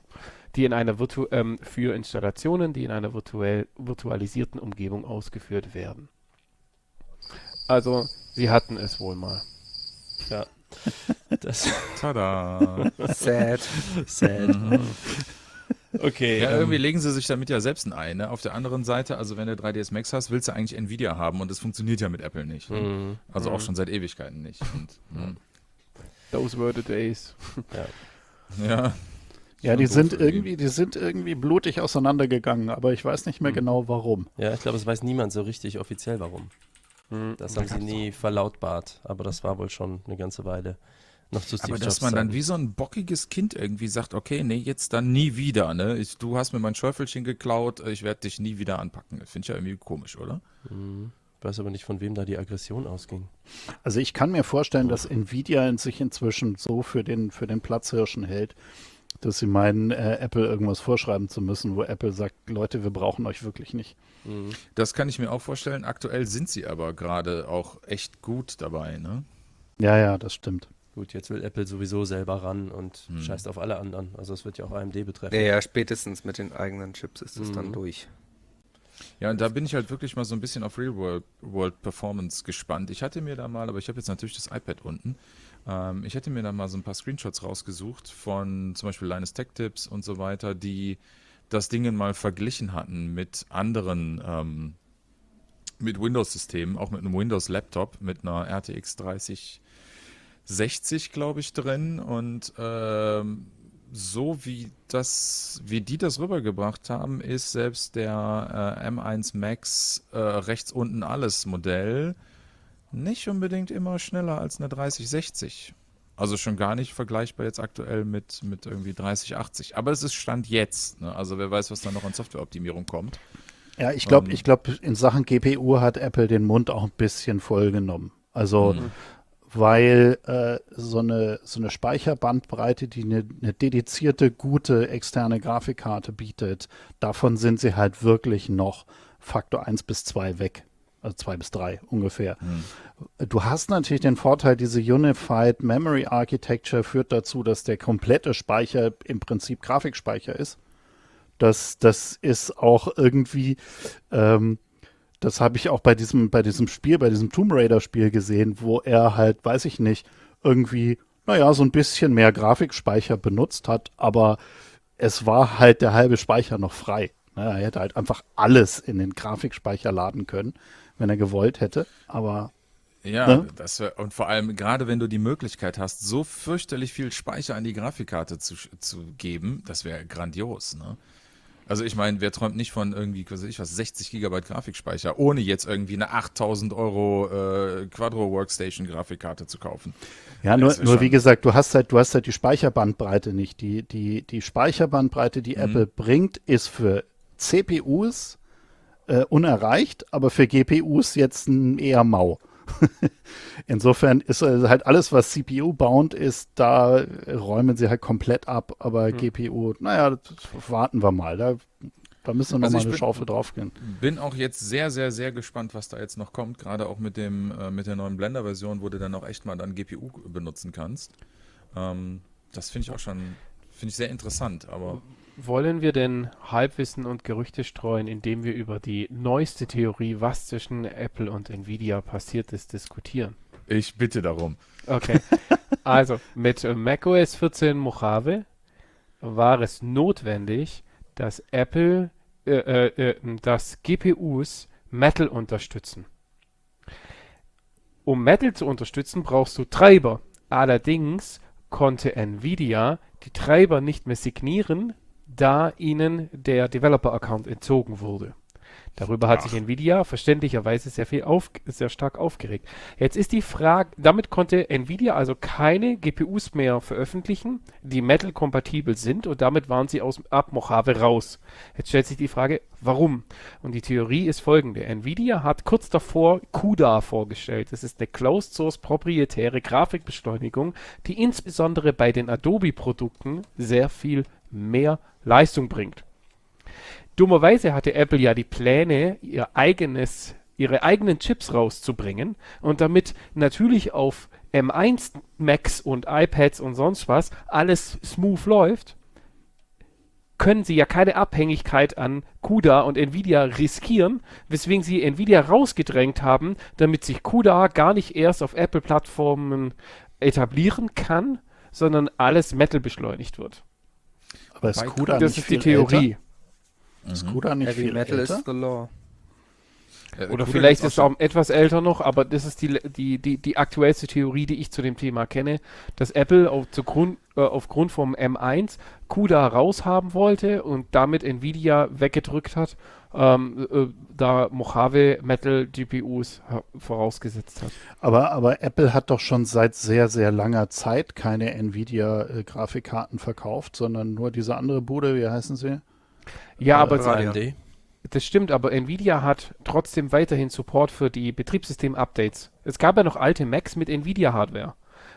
für Installationen, die in einer virtualisierten Umgebung ausgeführt werden. Also, sie hatten es wohl mal. Ja. Das Tada! Sad. sad. Okay. Ja, irgendwie legen sie sich damit ja selbst ein Ei. Ne? Auf der anderen Seite, also wenn du 3ds Max hast, willst du eigentlich Nvidia haben und das funktioniert ja mit Apple nicht. Ne? Also auch schon seit Ewigkeiten nicht. Und, Those were the days. ja. Ja, die sind irgendwie blutig auseinandergegangen, aber ich weiß nicht mehr genau warum. Ja, ich glaube, es weiß niemand so richtig offiziell warum. Das haben sie nie verlautbart, aber das war wohl schon eine ganze Weile. Noch zu Steve Aber Jobs dass man dann Zeiten. wie so ein bockiges Kind irgendwie sagt, okay, nee, jetzt dann nie wieder, ne? Du hast mir mein Schäufelchen geklaut, ich werde dich nie wieder anpacken. Finde ich ja irgendwie komisch, oder? Ich weiß aber nicht, von wem da die Aggression ausging. Also ich kann mir vorstellen, dass Nvidia sich inzwischen so für den Platzhirschen hält, dass sie meinen, Apple irgendwas vorschreiben zu müssen, wo Apple sagt, Leute, wir brauchen euch wirklich nicht. Das kann ich mir auch vorstellen. Aktuell sind sie aber gerade auch echt gut dabei, ne? Ja, das stimmt. Gut, jetzt will Apple sowieso selber ran und scheißt auf alle anderen. Also es wird ja auch AMD betreffen. Ja, spätestens mit den eigenen Chips ist es dann durch. Ja, und da bin ich halt wirklich mal so ein bisschen auf Real-World Performance gespannt. Ich hatte mir da mal, aber ich habe jetzt natürlich das iPad unten, ich hätte mir da mal so ein paar Screenshots rausgesucht von zum Beispiel Linus Tech Tips und so weiter, die das Ding mal verglichen hatten mit anderen, mit Windows-Systemen, auch mit einem Windows-Laptop, mit einer RTX 3060, glaube ich, drin. Und so wie die das rübergebracht haben, ist selbst der M1 Max rechts unten alles Modell nicht unbedingt immer schneller als eine 3060. Also schon gar nicht vergleichbar jetzt aktuell mit irgendwie 3080. Aber es ist Stand jetzt. Ne? Also wer weiß, was da noch an Softwareoptimierung kommt. Ja, ich glaube, in Sachen GPU hat Apple den Mund auch ein bisschen voll genommen. Also, weil so eine Speicherbandbreite, die eine dedizierte, gute externe Grafikkarte bietet, davon sind sie halt wirklich noch Faktor 1 bis 2 weg. Also 2 bis 3 ungefähr. Du hast natürlich den Vorteil, diese Unified Memory Architecture führt dazu, dass der komplette Speicher im Prinzip Grafikspeicher ist. Das ist auch irgendwie, das habe ich auch bei diesem Spiel, bei diesem Tomb Raider Spiel gesehen, wo er halt, weiß ich nicht, irgendwie, so ein bisschen mehr Grafikspeicher benutzt hat, aber es war halt der halbe Speicher noch frei. Er hätte halt einfach alles in den Grafikspeicher laden können, wenn er gewollt hätte, aber ja, und vor allem gerade wenn du die Möglichkeit hast, so fürchterlich viel Speicher an die Grafikkarte zu geben, das wäre grandios, ne? Also ich meine, wer träumt nicht von irgendwie, 60 GB Grafikspeicher, ohne jetzt irgendwie eine 8.000 Euro Quadro-Workstation-Grafikkarte zu kaufen? Ja, nur wie gesagt, du hast halt die Speicherbandbreite nicht. Die Speicherbandbreite, die Apple bringt, ist für CPUs unerreicht, aber für GPUs jetzt eher mau. Insofern ist halt alles, was CPU-bound ist, da räumen sie halt komplett ab, aber GPU, das warten wir mal. Da müssen wir nochmal eine Schaufel draufgehen. Bin auch jetzt sehr, sehr, sehr gespannt, was da jetzt noch kommt, gerade auch mit der neuen Blender-Version, wo du dann auch echt mal dann GPU benutzen kannst. Das finde ich auch finde ich sehr interessant, aber Wollen wir denn Halbwissen und Gerüchte streuen, indem wir über die neueste Theorie, was zwischen Apple und Nvidia passiert ist, diskutieren? ich bitte darum. Okay. Also, mit macOS 14 Mojave war es notwendig, dass Apple, dass GPUs Metal unterstützen. Um Metal zu unterstützen, brauchst du Treiber. Allerdings konnte Nvidia die Treiber nicht mehr signieren, da ihnen der Developer-Account entzogen wurde. Darüber hat sich Nvidia verständlicherweise sehr stark aufgeregt. Jetzt ist die Frage, damit konnte Nvidia also keine GPUs mehr veröffentlichen, die Metal-kompatibel sind, und damit waren sie ab Mojave raus. Jetzt stellt sich die Frage, warum? Und die Theorie ist folgende. Nvidia hat kurz davor CUDA vorgestellt. Das ist eine Closed-Source proprietäre Grafikbeschleunigung, die insbesondere bei den Adobe-Produkten sehr viel mehr Leistung bringt. Dummerweise hatte Apple ja die Pläne, ihre eigenen Chips rauszubringen und damit natürlich auf M1 Macs und iPads und sonst was alles smooth läuft, können sie ja keine Abhängigkeit an CUDA und Nvidia riskieren, weswegen sie Nvidia rausgedrängt haben, damit sich CUDA gar nicht erst auf Apple-Plattformen etablieren kann, sondern alles Metal beschleunigt wird. Aber ist CUDA Das nicht ist die viel Theorie. älter? Ist CUDA nicht Heavy viel Metal älter? is the law. Oder CUDA vielleicht gibt's ist es auch etwas älter noch, aber das ist die aktuellste Theorie, die ich zu dem Thema kenne, dass Apple aufgrund vom M1 CUDA raushaben wollte und damit Nvidia weggedrückt hat, da Mojave Metal GPUs vorausgesetzt hat. Aber Apple hat doch schon seit sehr, sehr langer Zeit keine Nvidia-Grafikkarten verkauft, sondern nur diese andere Bude, wie heißen sie? Ja, aber AMD. das stimmt, aber Nvidia hat trotzdem weiterhin Support für die Betriebssystem-Updates. Es gab ja noch alte Macs mit Nvidia-Hardware.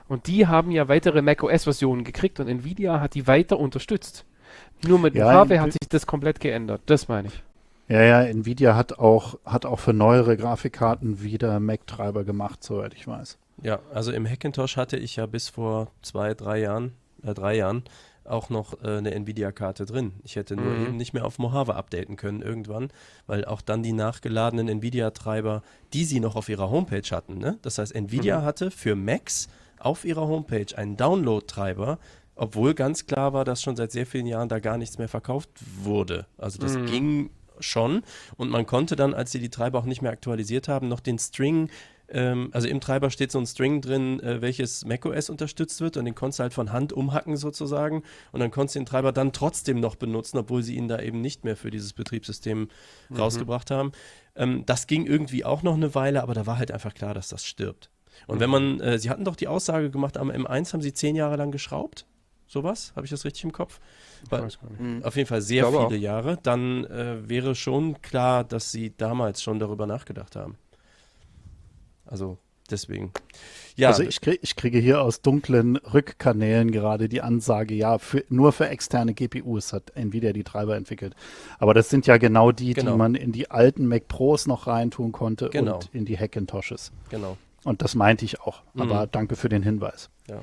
Und die haben ja weitere macOS-Versionen gekriegt und Nvidia hat die weiter unterstützt. Nur mit dem Ja, Hardware hat sich das komplett geändert. Das meine ich. Ja, Nvidia hat auch für neuere Grafikkarten wieder Mac-Treiber gemacht, soweit ich weiß. Ja, also im Hackintosh hatte ich ja bis vor 3 Jahren auch noch eine Nvidia-Karte drin. Ich hätte nur eben nicht mehr auf Mojave updaten können irgendwann, weil auch dann die nachgeladenen Nvidia-Treiber, die sie noch auf ihrer Homepage hatten, ne? Das heißt, Nvidia hatte für Macs auf ihrer Homepage einen Download-Treiber, obwohl ganz klar war, dass schon seit sehr vielen Jahren da gar nichts mehr verkauft wurde. Also das ging schon und man konnte dann, als sie die Treiber auch nicht mehr aktualisiert haben, noch den String, also im Treiber steht so ein String drin, welches macOS unterstützt wird und den konntest du halt von Hand umhacken sozusagen und dann konntest du den Treiber dann trotzdem noch benutzen, obwohl sie ihn da eben nicht mehr für dieses Betriebssystem rausgebracht haben. Das ging irgendwie auch noch eine Weile, aber da war halt einfach klar, dass das stirbt. Und wenn man, sie hatten doch die Aussage gemacht, am M1 haben sie 10 Jahre lang geschraubt, sowas, habe ich das richtig im Kopf? Weiß gar nicht. Auf jeden Fall sehr glaube viele Jahre, dann wäre schon klar, dass sie damals schon darüber nachgedacht haben. Also deswegen. Ja, Also ich kriege hier aus dunklen Rückkanälen gerade die Ansage, ja, nur für externe GPUs hat Nvidia die Treiber entwickelt. Aber das sind ja genau die man in die alten Mac Pros noch reintun konnte und in die Hackintoshes. genau. Und das meinte ich auch. Aber danke für den Hinweis. Ja.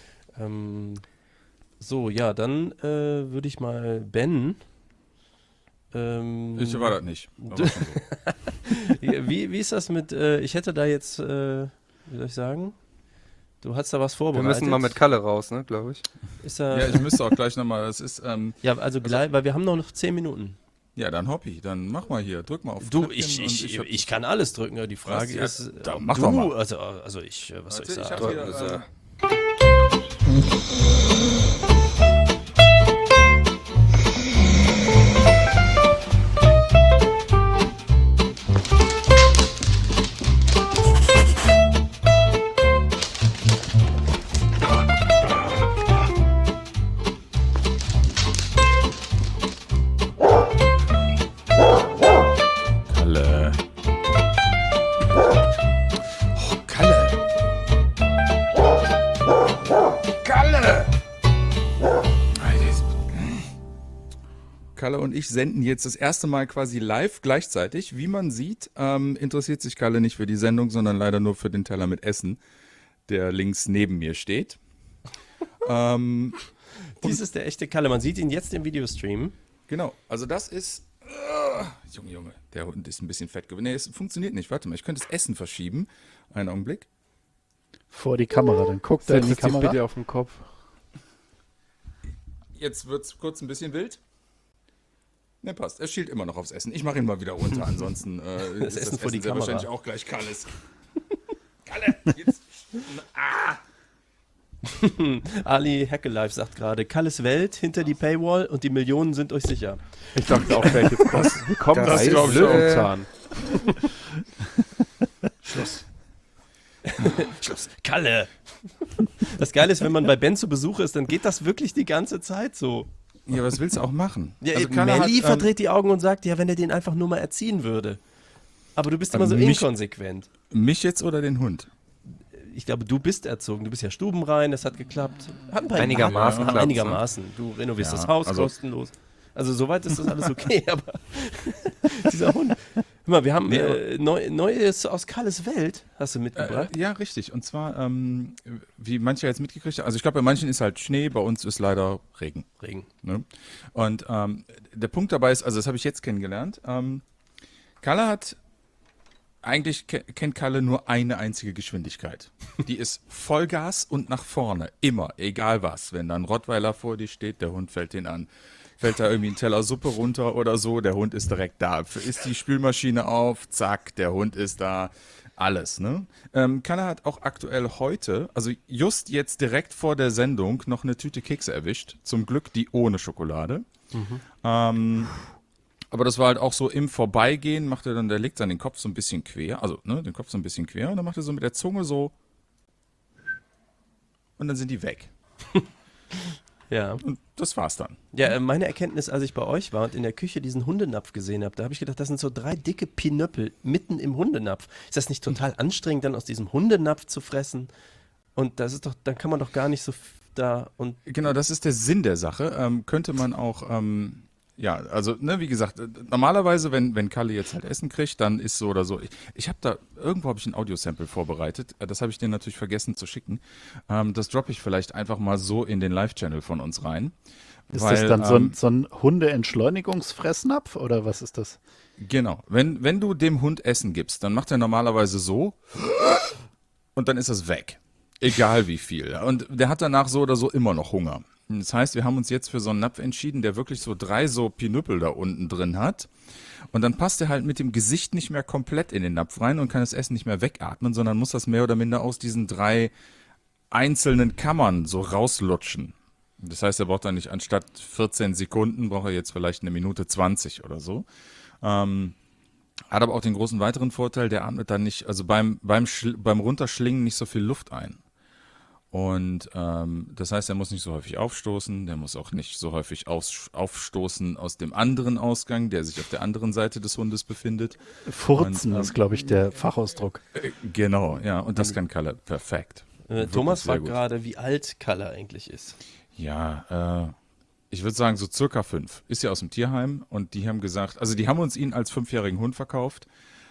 So, ja, dann würde ich mal Ben. Ich war das nicht. Aber schon so. Wie ist das mit, ich hätte da jetzt, wie soll ich sagen? Du hast da was Wir vorbereitet. müssen mal mit Kalle raus, ne, glaube ich. Ist da, Ja, ich müsste auch gleich nochmal, das ist, ja, also gleich, weil wir haben noch 10 Minuten. ja, dann Hoppi, dann mach mal hier, drück mal auf Du, Knöpfchen und ich kann alles drücken, aber die Frage Was? ist, Ja, dann ob mach du, doch mal. also ich, was soll ich Warte, sagen? hab hier, Kalle. Oh, Kalle. Kalle! Kalle und ich senden jetzt das erste Mal quasi live gleichzeitig. Wie man sieht, interessiert sich Kalle nicht für die Sendung, sondern leider nur für den Teller mit Essen, der links neben mir steht. Dies ist der echte Kalle, man sieht ihn jetzt im Videostream. Genau, also das ist... Junge, der Hund ist ein bisschen fett geworden. Nee, es funktioniert nicht. Warte mal, ich könnte das Essen verschieben. Einen Augenblick. Vor die Kamera, dann guckt er in Setz die es dir Kamera. bitte auf den Kopf. Jetzt wird es kurz ein bisschen wild. Ne, passt. Er schielt immer noch aufs Essen. Ich mache ihn mal wieder runter. Ansonsten ist Essen vor die sehr Kamera. wahrscheinlich auch gleich Kalles. Kalle, jetzt. Ali Hackelife sagt gerade, Kalles Welt hinter die Paywall und die Millionen sind euch sicher. Ich dachte auch gleich, jetzt kommt das ein glaub ich auch. Löwenzahn. Schluss. Kalle! Das Geile ist, wenn man bei Ben zu Besuch ist, dann geht das wirklich die ganze Zeit so. Ja, was willst du auch machen? Ja, Also Kalle Melli hat, verdreht die Augen und sagt, ja, wenn er den einfach nur mal erziehen würde. Aber du bist immer so mich- inkonsequent. mich jetzt oder den Hund? Ich glaube, du bist erzogen. Du bist ja stubenrein, das hat geklappt. Hat ein paar Einigermaßen klappt's, ne? Einigermaßen. Du renovierst Ja, das Haus also- kostenlos. Also soweit ist das alles okay, aber dieser Hund. Hör mal, wir haben Neues aus Kalles Welt, hast du mitgebracht. Ja, richtig. Und zwar, wie manche jetzt mitgekriegt haben, also ich glaube, bei manchen ist halt Schnee, bei uns ist leider Regen. Regen. Ne? Und der Punkt dabei ist, also das habe ich jetzt kennengelernt, Kalle hat, eigentlich kennt Kalle nur eine einzige Geschwindigkeit. Die ist Vollgas und nach vorne, immer, egal was. Wenn da ein Rottweiler vor dir steht, der Hund fällt den an. Fällt da irgendwie ein Teller Suppe runter oder so, der Hund ist direkt da. Ist die Spülmaschine auf, zack, der Hund ist da. Alles, ne? Kalle hat auch aktuell heute, also just jetzt direkt vor der Sendung, noch eine Tüte Kekse erwischt. Zum Glück die ohne Schokolade. Aber das war halt auch so im Vorbeigehen, macht er dann, der legt dann den Kopf so ein bisschen quer, also ne, den Kopf so ein bisschen quer und dann macht er so mit der Zunge so und dann sind die weg. Ja. Und das war's dann. Ja, meine Erkenntnis, als ich bei euch war und in der Küche diesen Hundenapf gesehen habe, da habe ich gedacht, das sind so 3 dicke Pinöppel mitten im Hundenapf. Ist das nicht total anstrengend, dann aus diesem Hundenapf zu fressen? Und das ist doch, dann kann man doch gar nicht so da und Genau, das ist der Sinn der Sache. Könnte man auch, ja, also, ne, wie gesagt, normalerweise, wenn Kalle jetzt halt Essen kriegt, dann ist so oder so. Ich habe da, irgendwo habe ich ein Audiosample vorbereitet. Das habe ich dir natürlich vergessen zu schicken. Das droppe ich vielleicht einfach mal so in den Live-Channel von uns rein. Ist Weil, das dann so ein Hundeentschleunigungsfressnapf oder was ist das? Genau, wenn du dem Hund Essen gibst, dann macht er normalerweise so und dann ist es weg. Egal wie viel. Und der hat danach so oder so immer noch Hunger. Das heißt, wir haben uns jetzt für so einen Napf entschieden, der wirklich so 3 so Pinüppel da unten drin hat. Und dann passt er halt mit dem Gesicht nicht mehr komplett in den Napf rein und kann das Essen nicht mehr wegatmen, sondern muss das mehr oder minder aus diesen 3 einzelnen Kammern so rauslutschen. Das heißt, er braucht dann nicht anstatt 14 Sekunden, braucht er jetzt vielleicht 1:20 oder so. Hat aber auch den großen weiteren Vorteil, der atmet dann nicht, also beim Runterschlingen nicht so viel Luft ein. Und das heißt, er muss nicht so häufig aufstoßen, der muss auch nicht so häufig aufstoßen aus dem anderen Ausgang, der sich auf der anderen Seite des Hundes befindet. Furzen ist, glaube ich, der Fachausdruck. Genau, ja, und das kann Kalle perfekt. Thomas sehr fragt gut. gerade, wie alt Kalle eigentlich ist. Ja, ich würde sagen so circa 5. Ist ja aus dem Tierheim und die haben gesagt, also die haben uns ihn als 5-jährigen Hund verkauft.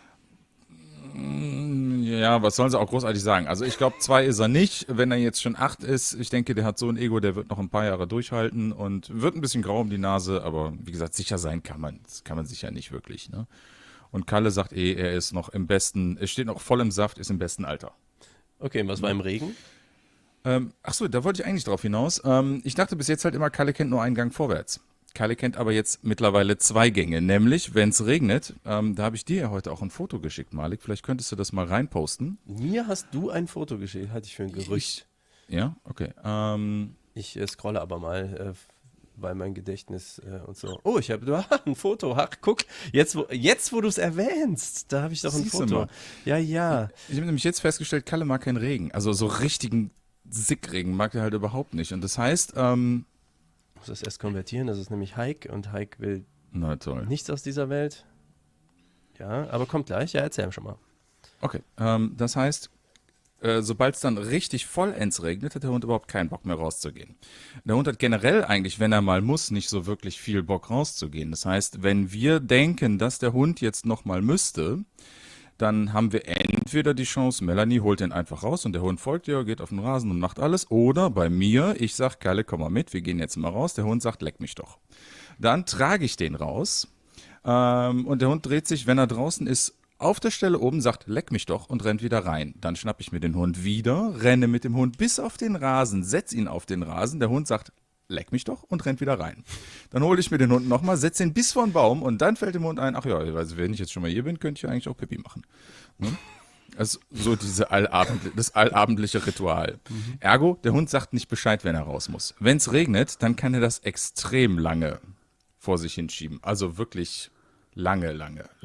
Ja, was sollen sie auch großartig sagen? Also ich glaube, 2 ist er nicht. Wenn er jetzt schon 8 ist, ich denke, der hat so ein Ego, der wird noch ein paar Jahre durchhalten und wird ein bisschen grau um die Nase, aber wie gesagt, sicher sein kann man. Das kann man sicher nicht wirklich, ne? Und Kalle sagt er ist noch im besten, er steht noch voll im Saft, ist im besten Alter. Okay, und was war im Regen? Achso, da wollte ich eigentlich drauf hinaus. Ich dachte bis jetzt halt immer, Kalle kennt nur einen Gang vorwärts. Kalle kennt aber jetzt mittlerweile 2 Gänge, nämlich, wenn es regnet, da habe ich dir ja heute auch ein Foto geschickt, Malik. Vielleicht könntest du das mal reinposten. Mir hast du ein Foto geschickt, halte ich für ein Gerücht. Ja, okay. Ich scrolle aber mal, weil mein Gedächtnis und so. Oh, ich habe ein Foto. Ach, guck, jetzt wo du es erwähnst, da habe ich doch ein Siehst du Foto. mal. Ja. Ich habe nämlich jetzt festgestellt, Kalle mag keinen Regen. Also so richtigen Sickregen mag er halt überhaupt nicht. Und das heißt, Ich muss das erst konvertieren, das ist nämlich Heik und Heik will na toll. nichts aus dieser Welt. Ja, aber kommt gleich. Ja, erzähl schon mal. Okay, das heißt, sobald es dann richtig vollends regnet, hat der Hund überhaupt keinen Bock mehr rauszugehen. Der Hund hat generell eigentlich, wenn er mal muss, nicht so wirklich viel Bock rauszugehen. Das heißt, wenn wir denken, dass der Hund jetzt noch mal müsste, dann haben wir entweder die Chance, Melanie holt den einfach raus und der Hund folgt ihr, geht auf den Rasen und macht alles. Oder bei mir, ich sag, Kalle, komm mal mit, wir gehen jetzt mal raus. Der Hund sagt, leck mich doch. Dann trage ich den raus und der Hund dreht sich, wenn er draußen ist, auf der Stelle oben, sagt, leck mich doch und rennt wieder rein. Dann schnappe ich mir den Hund wieder, renne mit dem Hund bis auf den Rasen, setz ihn auf den Rasen. Der Hund sagt, leck mich doch und rennt wieder rein. Dann hole ich mir den Hund nochmal, setze ihn bis vor den Baum und dann fällt dem Hund ein, ach ja, also wenn ich jetzt schon mal hier bin, könnte ich ja eigentlich auch Pipi machen. Ne? Also so das allabendliche Ritual. Ergo, der Hund sagt nicht Bescheid, wenn er raus muss. Wenn es regnet, dann kann er das extrem lange vor sich hinschieben. Also wirklich lange.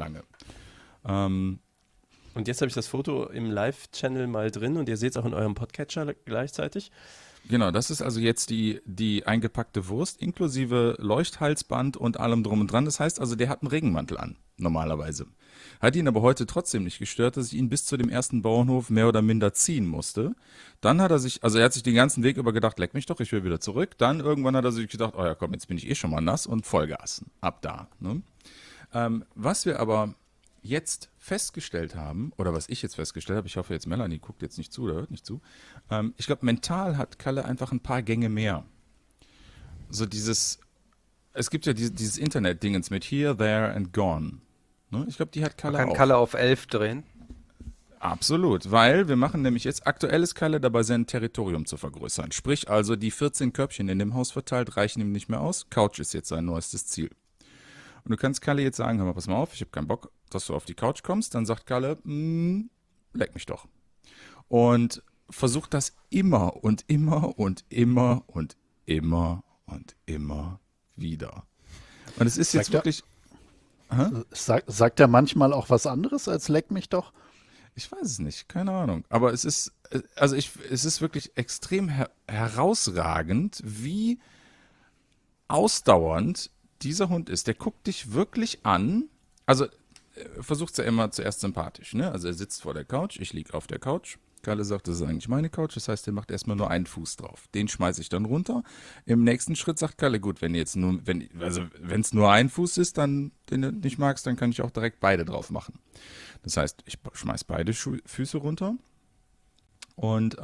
Und jetzt habe ich das Foto im Live-Channel mal drin und ihr seht es auch in eurem Podcatcher gleichzeitig. Genau, das ist also jetzt die eingepackte Wurst inklusive Leuchthalsband und allem drum und dran. Das heißt also, der hat einen Regenmantel an, normalerweise. Hat ihn aber heute trotzdem nicht gestört, dass ich ihn bis zu dem ersten Bauernhof mehr oder minder ziehen musste. Dann hat er sich den ganzen Weg über gedacht, leck mich doch, ich will wieder zurück. Dann irgendwann hat er sich gedacht, oh ja komm, jetzt bin ich eh schon mal nass und Vollgas. Ab da. Ne? Was wir aber jetzt festgestellt haben, oder was ich jetzt festgestellt habe, ich hoffe jetzt Melanie guckt jetzt nicht zu oder hört nicht zu, ich glaube mental hat Kalle einfach ein paar Gänge mehr. So es gibt ja dieses Internet-Dingens mit Here, There and Gone. Ne? Ich glaube, die hat Kalle Kann auch. Kalle auf 11 drehen? Absolut, weil wir machen nämlich jetzt, aktuell ist Kalle dabei, sein Territorium zu vergrößern. Sprich also, die 14 Körbchen in dem Haus verteilt reichen ihm nicht mehr aus. Couch ist jetzt sein neuestes Ziel. Und du kannst Kalle jetzt sagen, hör mal, pass mal auf, ich habe keinen Bock, dass du auf die Couch kommst. Dann sagt Kalle, leck mich doch. Und versucht das immer und immer und immer und immer und immer wieder. Und es ist jetzt wirklich... Sagt er manchmal auch was anderes als leck mich doch? Ich weiß es nicht, keine Ahnung. Aber es ist wirklich extrem herausragend, wie ausdauernd dieser Hund ist. Der guckt dich wirklich an. Also versucht es ja immer zuerst sympathisch. Ne? Also er sitzt vor der Couch, ich liege auf der Couch. Kalle sagt, das ist eigentlich meine Couch, das heißt, der macht erstmal nur einen Fuß drauf. Den schmeiße ich dann runter. Im nächsten Schritt sagt Kalle, gut, wenn es nur ein Fuß ist, dann den du nicht magst, dann kann ich auch direkt beide drauf machen. Das heißt, ich schmeiß beide Füße runter und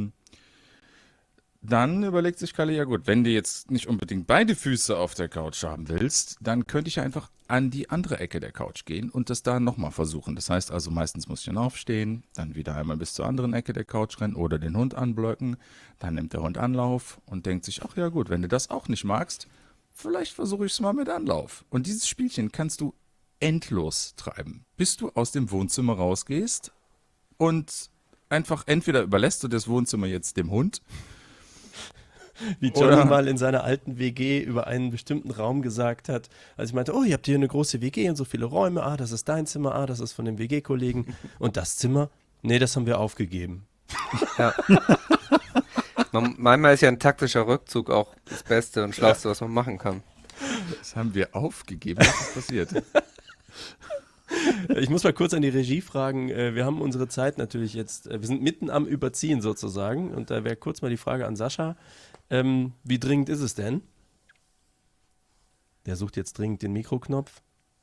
dann überlegt sich Kalle, ja gut, wenn du jetzt nicht unbedingt beide Füße auf der Couch haben willst, dann könnte ich ja einfach an die andere Ecke der Couch gehen und das da nochmal versuchen. Das heißt also, meistens muss ich dann aufstehen, dann wieder einmal bis zur anderen Ecke der Couch rennen oder den Hund anblöcken. Dann nimmt der Hund Anlauf und denkt sich, ach ja gut, wenn du das auch nicht magst, vielleicht versuche ich es mal mit Anlauf. Und dieses Spielchen kannst du endlos treiben, bis du aus dem Wohnzimmer rausgehst und einfach entweder überlässt du das Wohnzimmer jetzt dem Hund. Wie Johnny mal in seiner alten WG über einen bestimmten Raum gesagt hat, als ich meinte, oh, ihr habt hier eine große WG und so viele Räume, das ist dein Zimmer, das ist von dem WG-Kollegen und das Zimmer, nee, das haben wir aufgegeben. Ja. Manchmal ist ja ein taktischer Rückzug auch das Beste und Schlauste, was man machen kann. Das haben wir aufgegeben, was ist passiert? Ich muss mal kurz an die Regie fragen, wir haben unsere Zeit natürlich jetzt, wir sind mitten am Überziehen sozusagen und da wäre kurz mal die Frage an Sascha, wie dringend ist es denn? Der sucht jetzt dringend den Mikroknopf.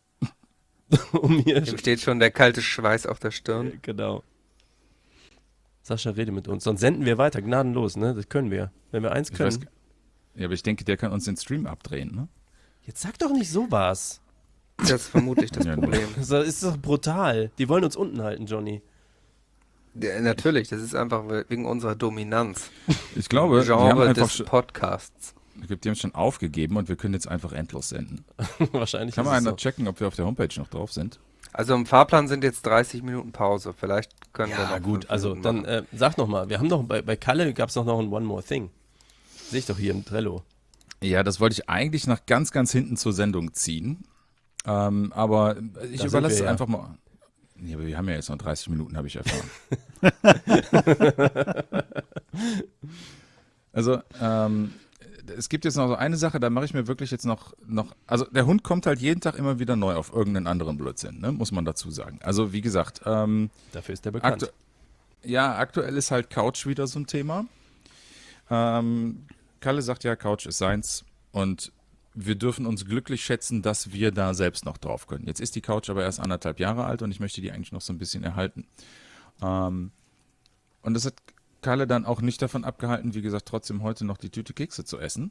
Ihm steht schon der kalte Schweiß auf der Stirn. Genau. Sascha, rede mit uns, sonst senden wir weiter, gnadenlos, ne? Das können wir. Wenn wir eins können. Ja, aber ich denke, der kann uns den Stream abdrehen, ne? Jetzt sag doch nicht sowas. Das ist vermutlich das Problem. Das ist doch brutal. Die wollen uns unten halten, Johnny. Ja, natürlich, das ist einfach wegen unserer Dominanz. Ich glaube, die haben Genre einfach des Podcasts. die haben schon aufgegeben und wir können jetzt einfach endlos senden. Wahrscheinlich Kann ist man es einer so. checken, ob wir auf der Homepage noch drauf sind? Also im Fahrplan sind jetzt 30 Minuten Pause. Vielleicht können wir Ja noch gut, 5 also Minuten machen. dann sag noch mal, wir haben doch bei Kalle gab es doch noch ein One More Thing. Sehe ich doch hier im Trello. Ja, das wollte ich eigentlich nach ganz, ganz hinten zur Sendung ziehen. Aber ich Da überlasse sind es wir ja. einfach mal. Nee, aber wir haben ja jetzt noch 30 Minuten, habe ich erfahren. Also, es gibt jetzt noch so eine Sache, da mache ich mir wirklich jetzt noch, also der Hund kommt halt jeden Tag immer wieder neu auf irgendeinen anderen Blödsinn, ne? Muss man dazu sagen. Also wie gesagt, Dafür ist der bekannt. aktuell ist halt Couch wieder so ein Thema. Kalle sagt ja, Couch ist seins und wir dürfen uns glücklich schätzen, dass wir da selbst noch drauf können. Jetzt ist die Couch aber erst 1,5 Jahre alt und ich möchte die eigentlich noch so ein bisschen erhalten. Und das hat Kalle dann auch nicht davon abgehalten, wie gesagt, trotzdem heute noch die Tüte Kekse zu essen.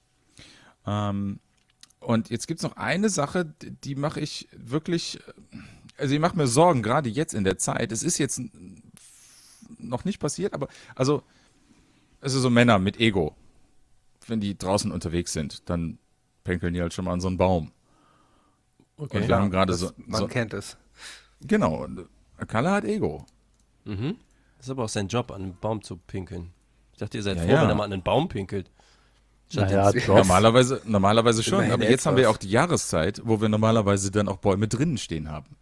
Und jetzt gibt es noch eine Sache, die mache ich wirklich, also die macht mir Sorgen, gerade jetzt in der Zeit. Es ist jetzt noch nicht passiert, aber also so Männer mit Ego, wenn die draußen unterwegs sind, dann pinkeln die halt schon mal an so einen Baum. Okay. Und wir haben gerade Man kennt es. Genau, und Kalle hat Ego. Mhm. Das ist aber auch sein Job, an einen Baum zu pinkeln. Ich dachte, ihr seid Ja, froh, ja. wenn er mal an einen Baum pinkelt. Statt Naja, ins- doch. Normalerweise schon, Immerhin aber jetzt haben wir ja etwas. auch die Jahreszeit, wo wir normalerweise dann auch Bäume drinnen stehen haben.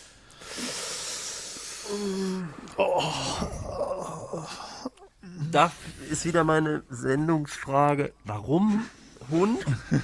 Da ist wieder meine Sendungsfrage. Warum Hund?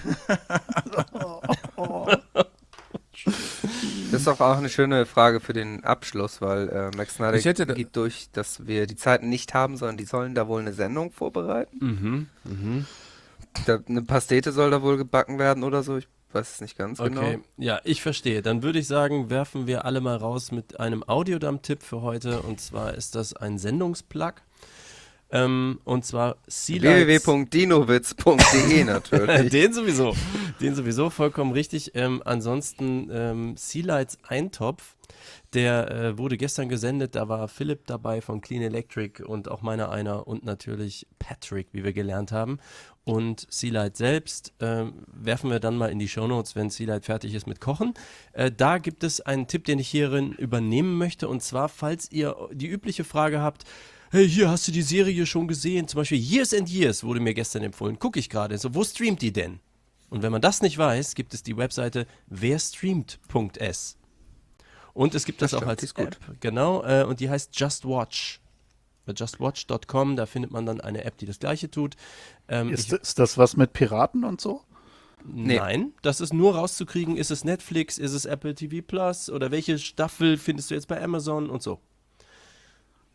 Das ist doch auch eine schöne Frage für den Abschluss, weil Max Snyder Ich hätte da- geht durch, dass wir die Zeiten nicht haben, sondern die sollen da wohl eine Sendung vorbereiten. Eine Pastete soll da wohl gebacken werden oder so. Ich weiß es nicht ganz Okay, genau. ja, ich verstehe. Dann würde ich sagen, werfen wir alle mal raus mit einem Audiodump-Tipp für heute. Und zwar ist das ein Sendungsplug. Und zwar Sealights. www.dinowitz.de natürlich. Den sowieso vollkommen richtig. Ansonsten Sealights Eintopf, der wurde gestern gesendet. Da war Philipp dabei von Clean Electric und auch meiner einer und natürlich Patrick, wie wir gelernt haben. Und Sealight selbst werfen wir dann mal in die Shownotes, wenn Sealight fertig ist mit Kochen. Da gibt es einen Tipp, den ich hierin übernehmen möchte. Und zwar, falls ihr die übliche Frage habt, hey, hier, hast du die Serie schon gesehen? Zum Beispiel Years and Years wurde mir gestern empfohlen. Gucke ich gerade. So, wo streamt die denn? Und wenn man das nicht weiß, gibt es die Webseite werstreamt.s. Und es gibt das auch stimmt, als die ist gut. App. Genau, und die heißt Just Watch. Bei justwatch.com, da findet man dann eine App, die das gleiche tut. Ist das was mit Piraten und so? Nee. Nein, das ist nur rauszukriegen, ist es Netflix, ist es Apple TV Plus oder welche Staffel findest du jetzt bei Amazon und so.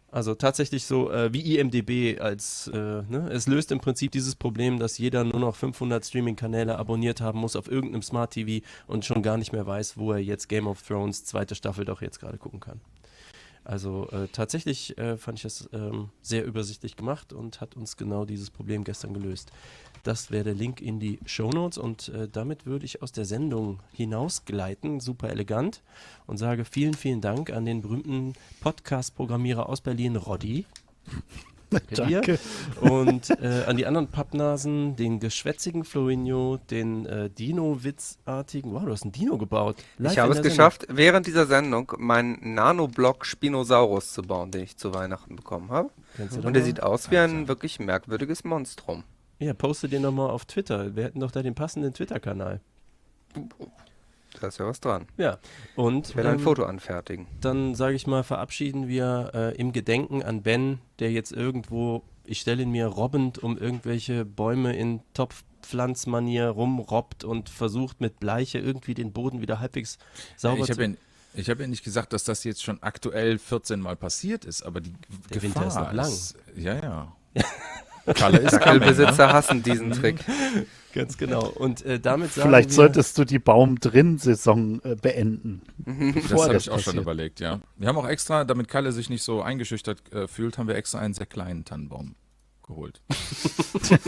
Also tatsächlich so wie IMDb es löst im Prinzip dieses Problem, dass jeder nur noch 500 Streaming-Kanäle abonniert haben muss auf irgendeinem Smart TV und schon gar nicht mehr weiß, wo er jetzt Game of Thrones zweite Staffel doch jetzt gerade gucken kann. Also tatsächlich fand ich das sehr übersichtlich gemacht und hat uns genau dieses Problem gestern gelöst. Das wäre der Link in die Shownotes und damit würde ich aus der Sendung hinausgleiten, super elegant, und sage vielen, vielen Dank an den berühmten Podcast-Programmierer aus Berlin, Roddy. Danke. Und an die anderen Pappnasen, den geschwätzigen Florinho, den Dino-Witzartigen. Wow, du hast einen Dino gebaut. Live Ich habe in es der geschafft, während dieser Sendung meinen Nanoblock Spinosaurus zu bauen, den ich zu Weihnachten bekommen habe. Sendung. Kannst du doch Und der mal- sieht aus wie ein wirklich merkwürdiges Monstrum. Ja, poste den doch mal auf Twitter. Wir hätten doch da den passenden Twitter-Kanal. Da ist ja was dran. Ja, und Ich werde ein Foto anfertigen. dann sage ich mal, verabschieden wir im Gedenken an Ben, der jetzt irgendwo, ich stelle ihn mir robbend um irgendwelche Bäume in Topfpflanzmanier rumrobbt und versucht mit Bleiche irgendwie den Boden wieder halbwegs sauber Ich zu... habe ja nicht gesagt, dass das jetzt schon aktuell 14 Mal passiert ist, aber die Der Gefahr Winter ist noch lang. Ja. Kalle ist coming, ne? Dackelbesitzer hassen diesen Trick. Ganz genau. Und damit sagen Vielleicht wir, solltest du die Baum-Drin-Saison beenden. Das bevor habe ich auch schon passiert. überlegt, ja. Wir haben auch extra, damit Kalle sich nicht so eingeschüchtert fühlt, haben wir extra einen sehr kleinen Tannenbaum geholt. Ich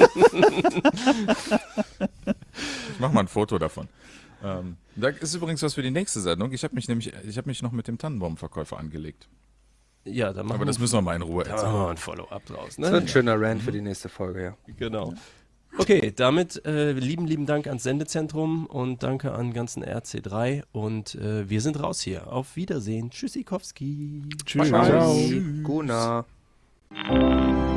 mache mal ein Foto davon. Da ist übrigens was für die nächste Sendung. Ich habe mich noch mit dem Tannenbaumverkäufer angelegt. ja, dann machen Aber das müssen wir mal in Ruhe da machen erzählen. wir mal ein Follow-up draus. Das wird ein Ne? schöner Rant für die nächste Folge, ja. Genau. Okay, damit lieben Dank ans Sendezentrum und danke an ganzen RC3 und wir sind raus hier. Auf Wiedersehen. Tschüssikowski. Tschüss. Ciao. Guna.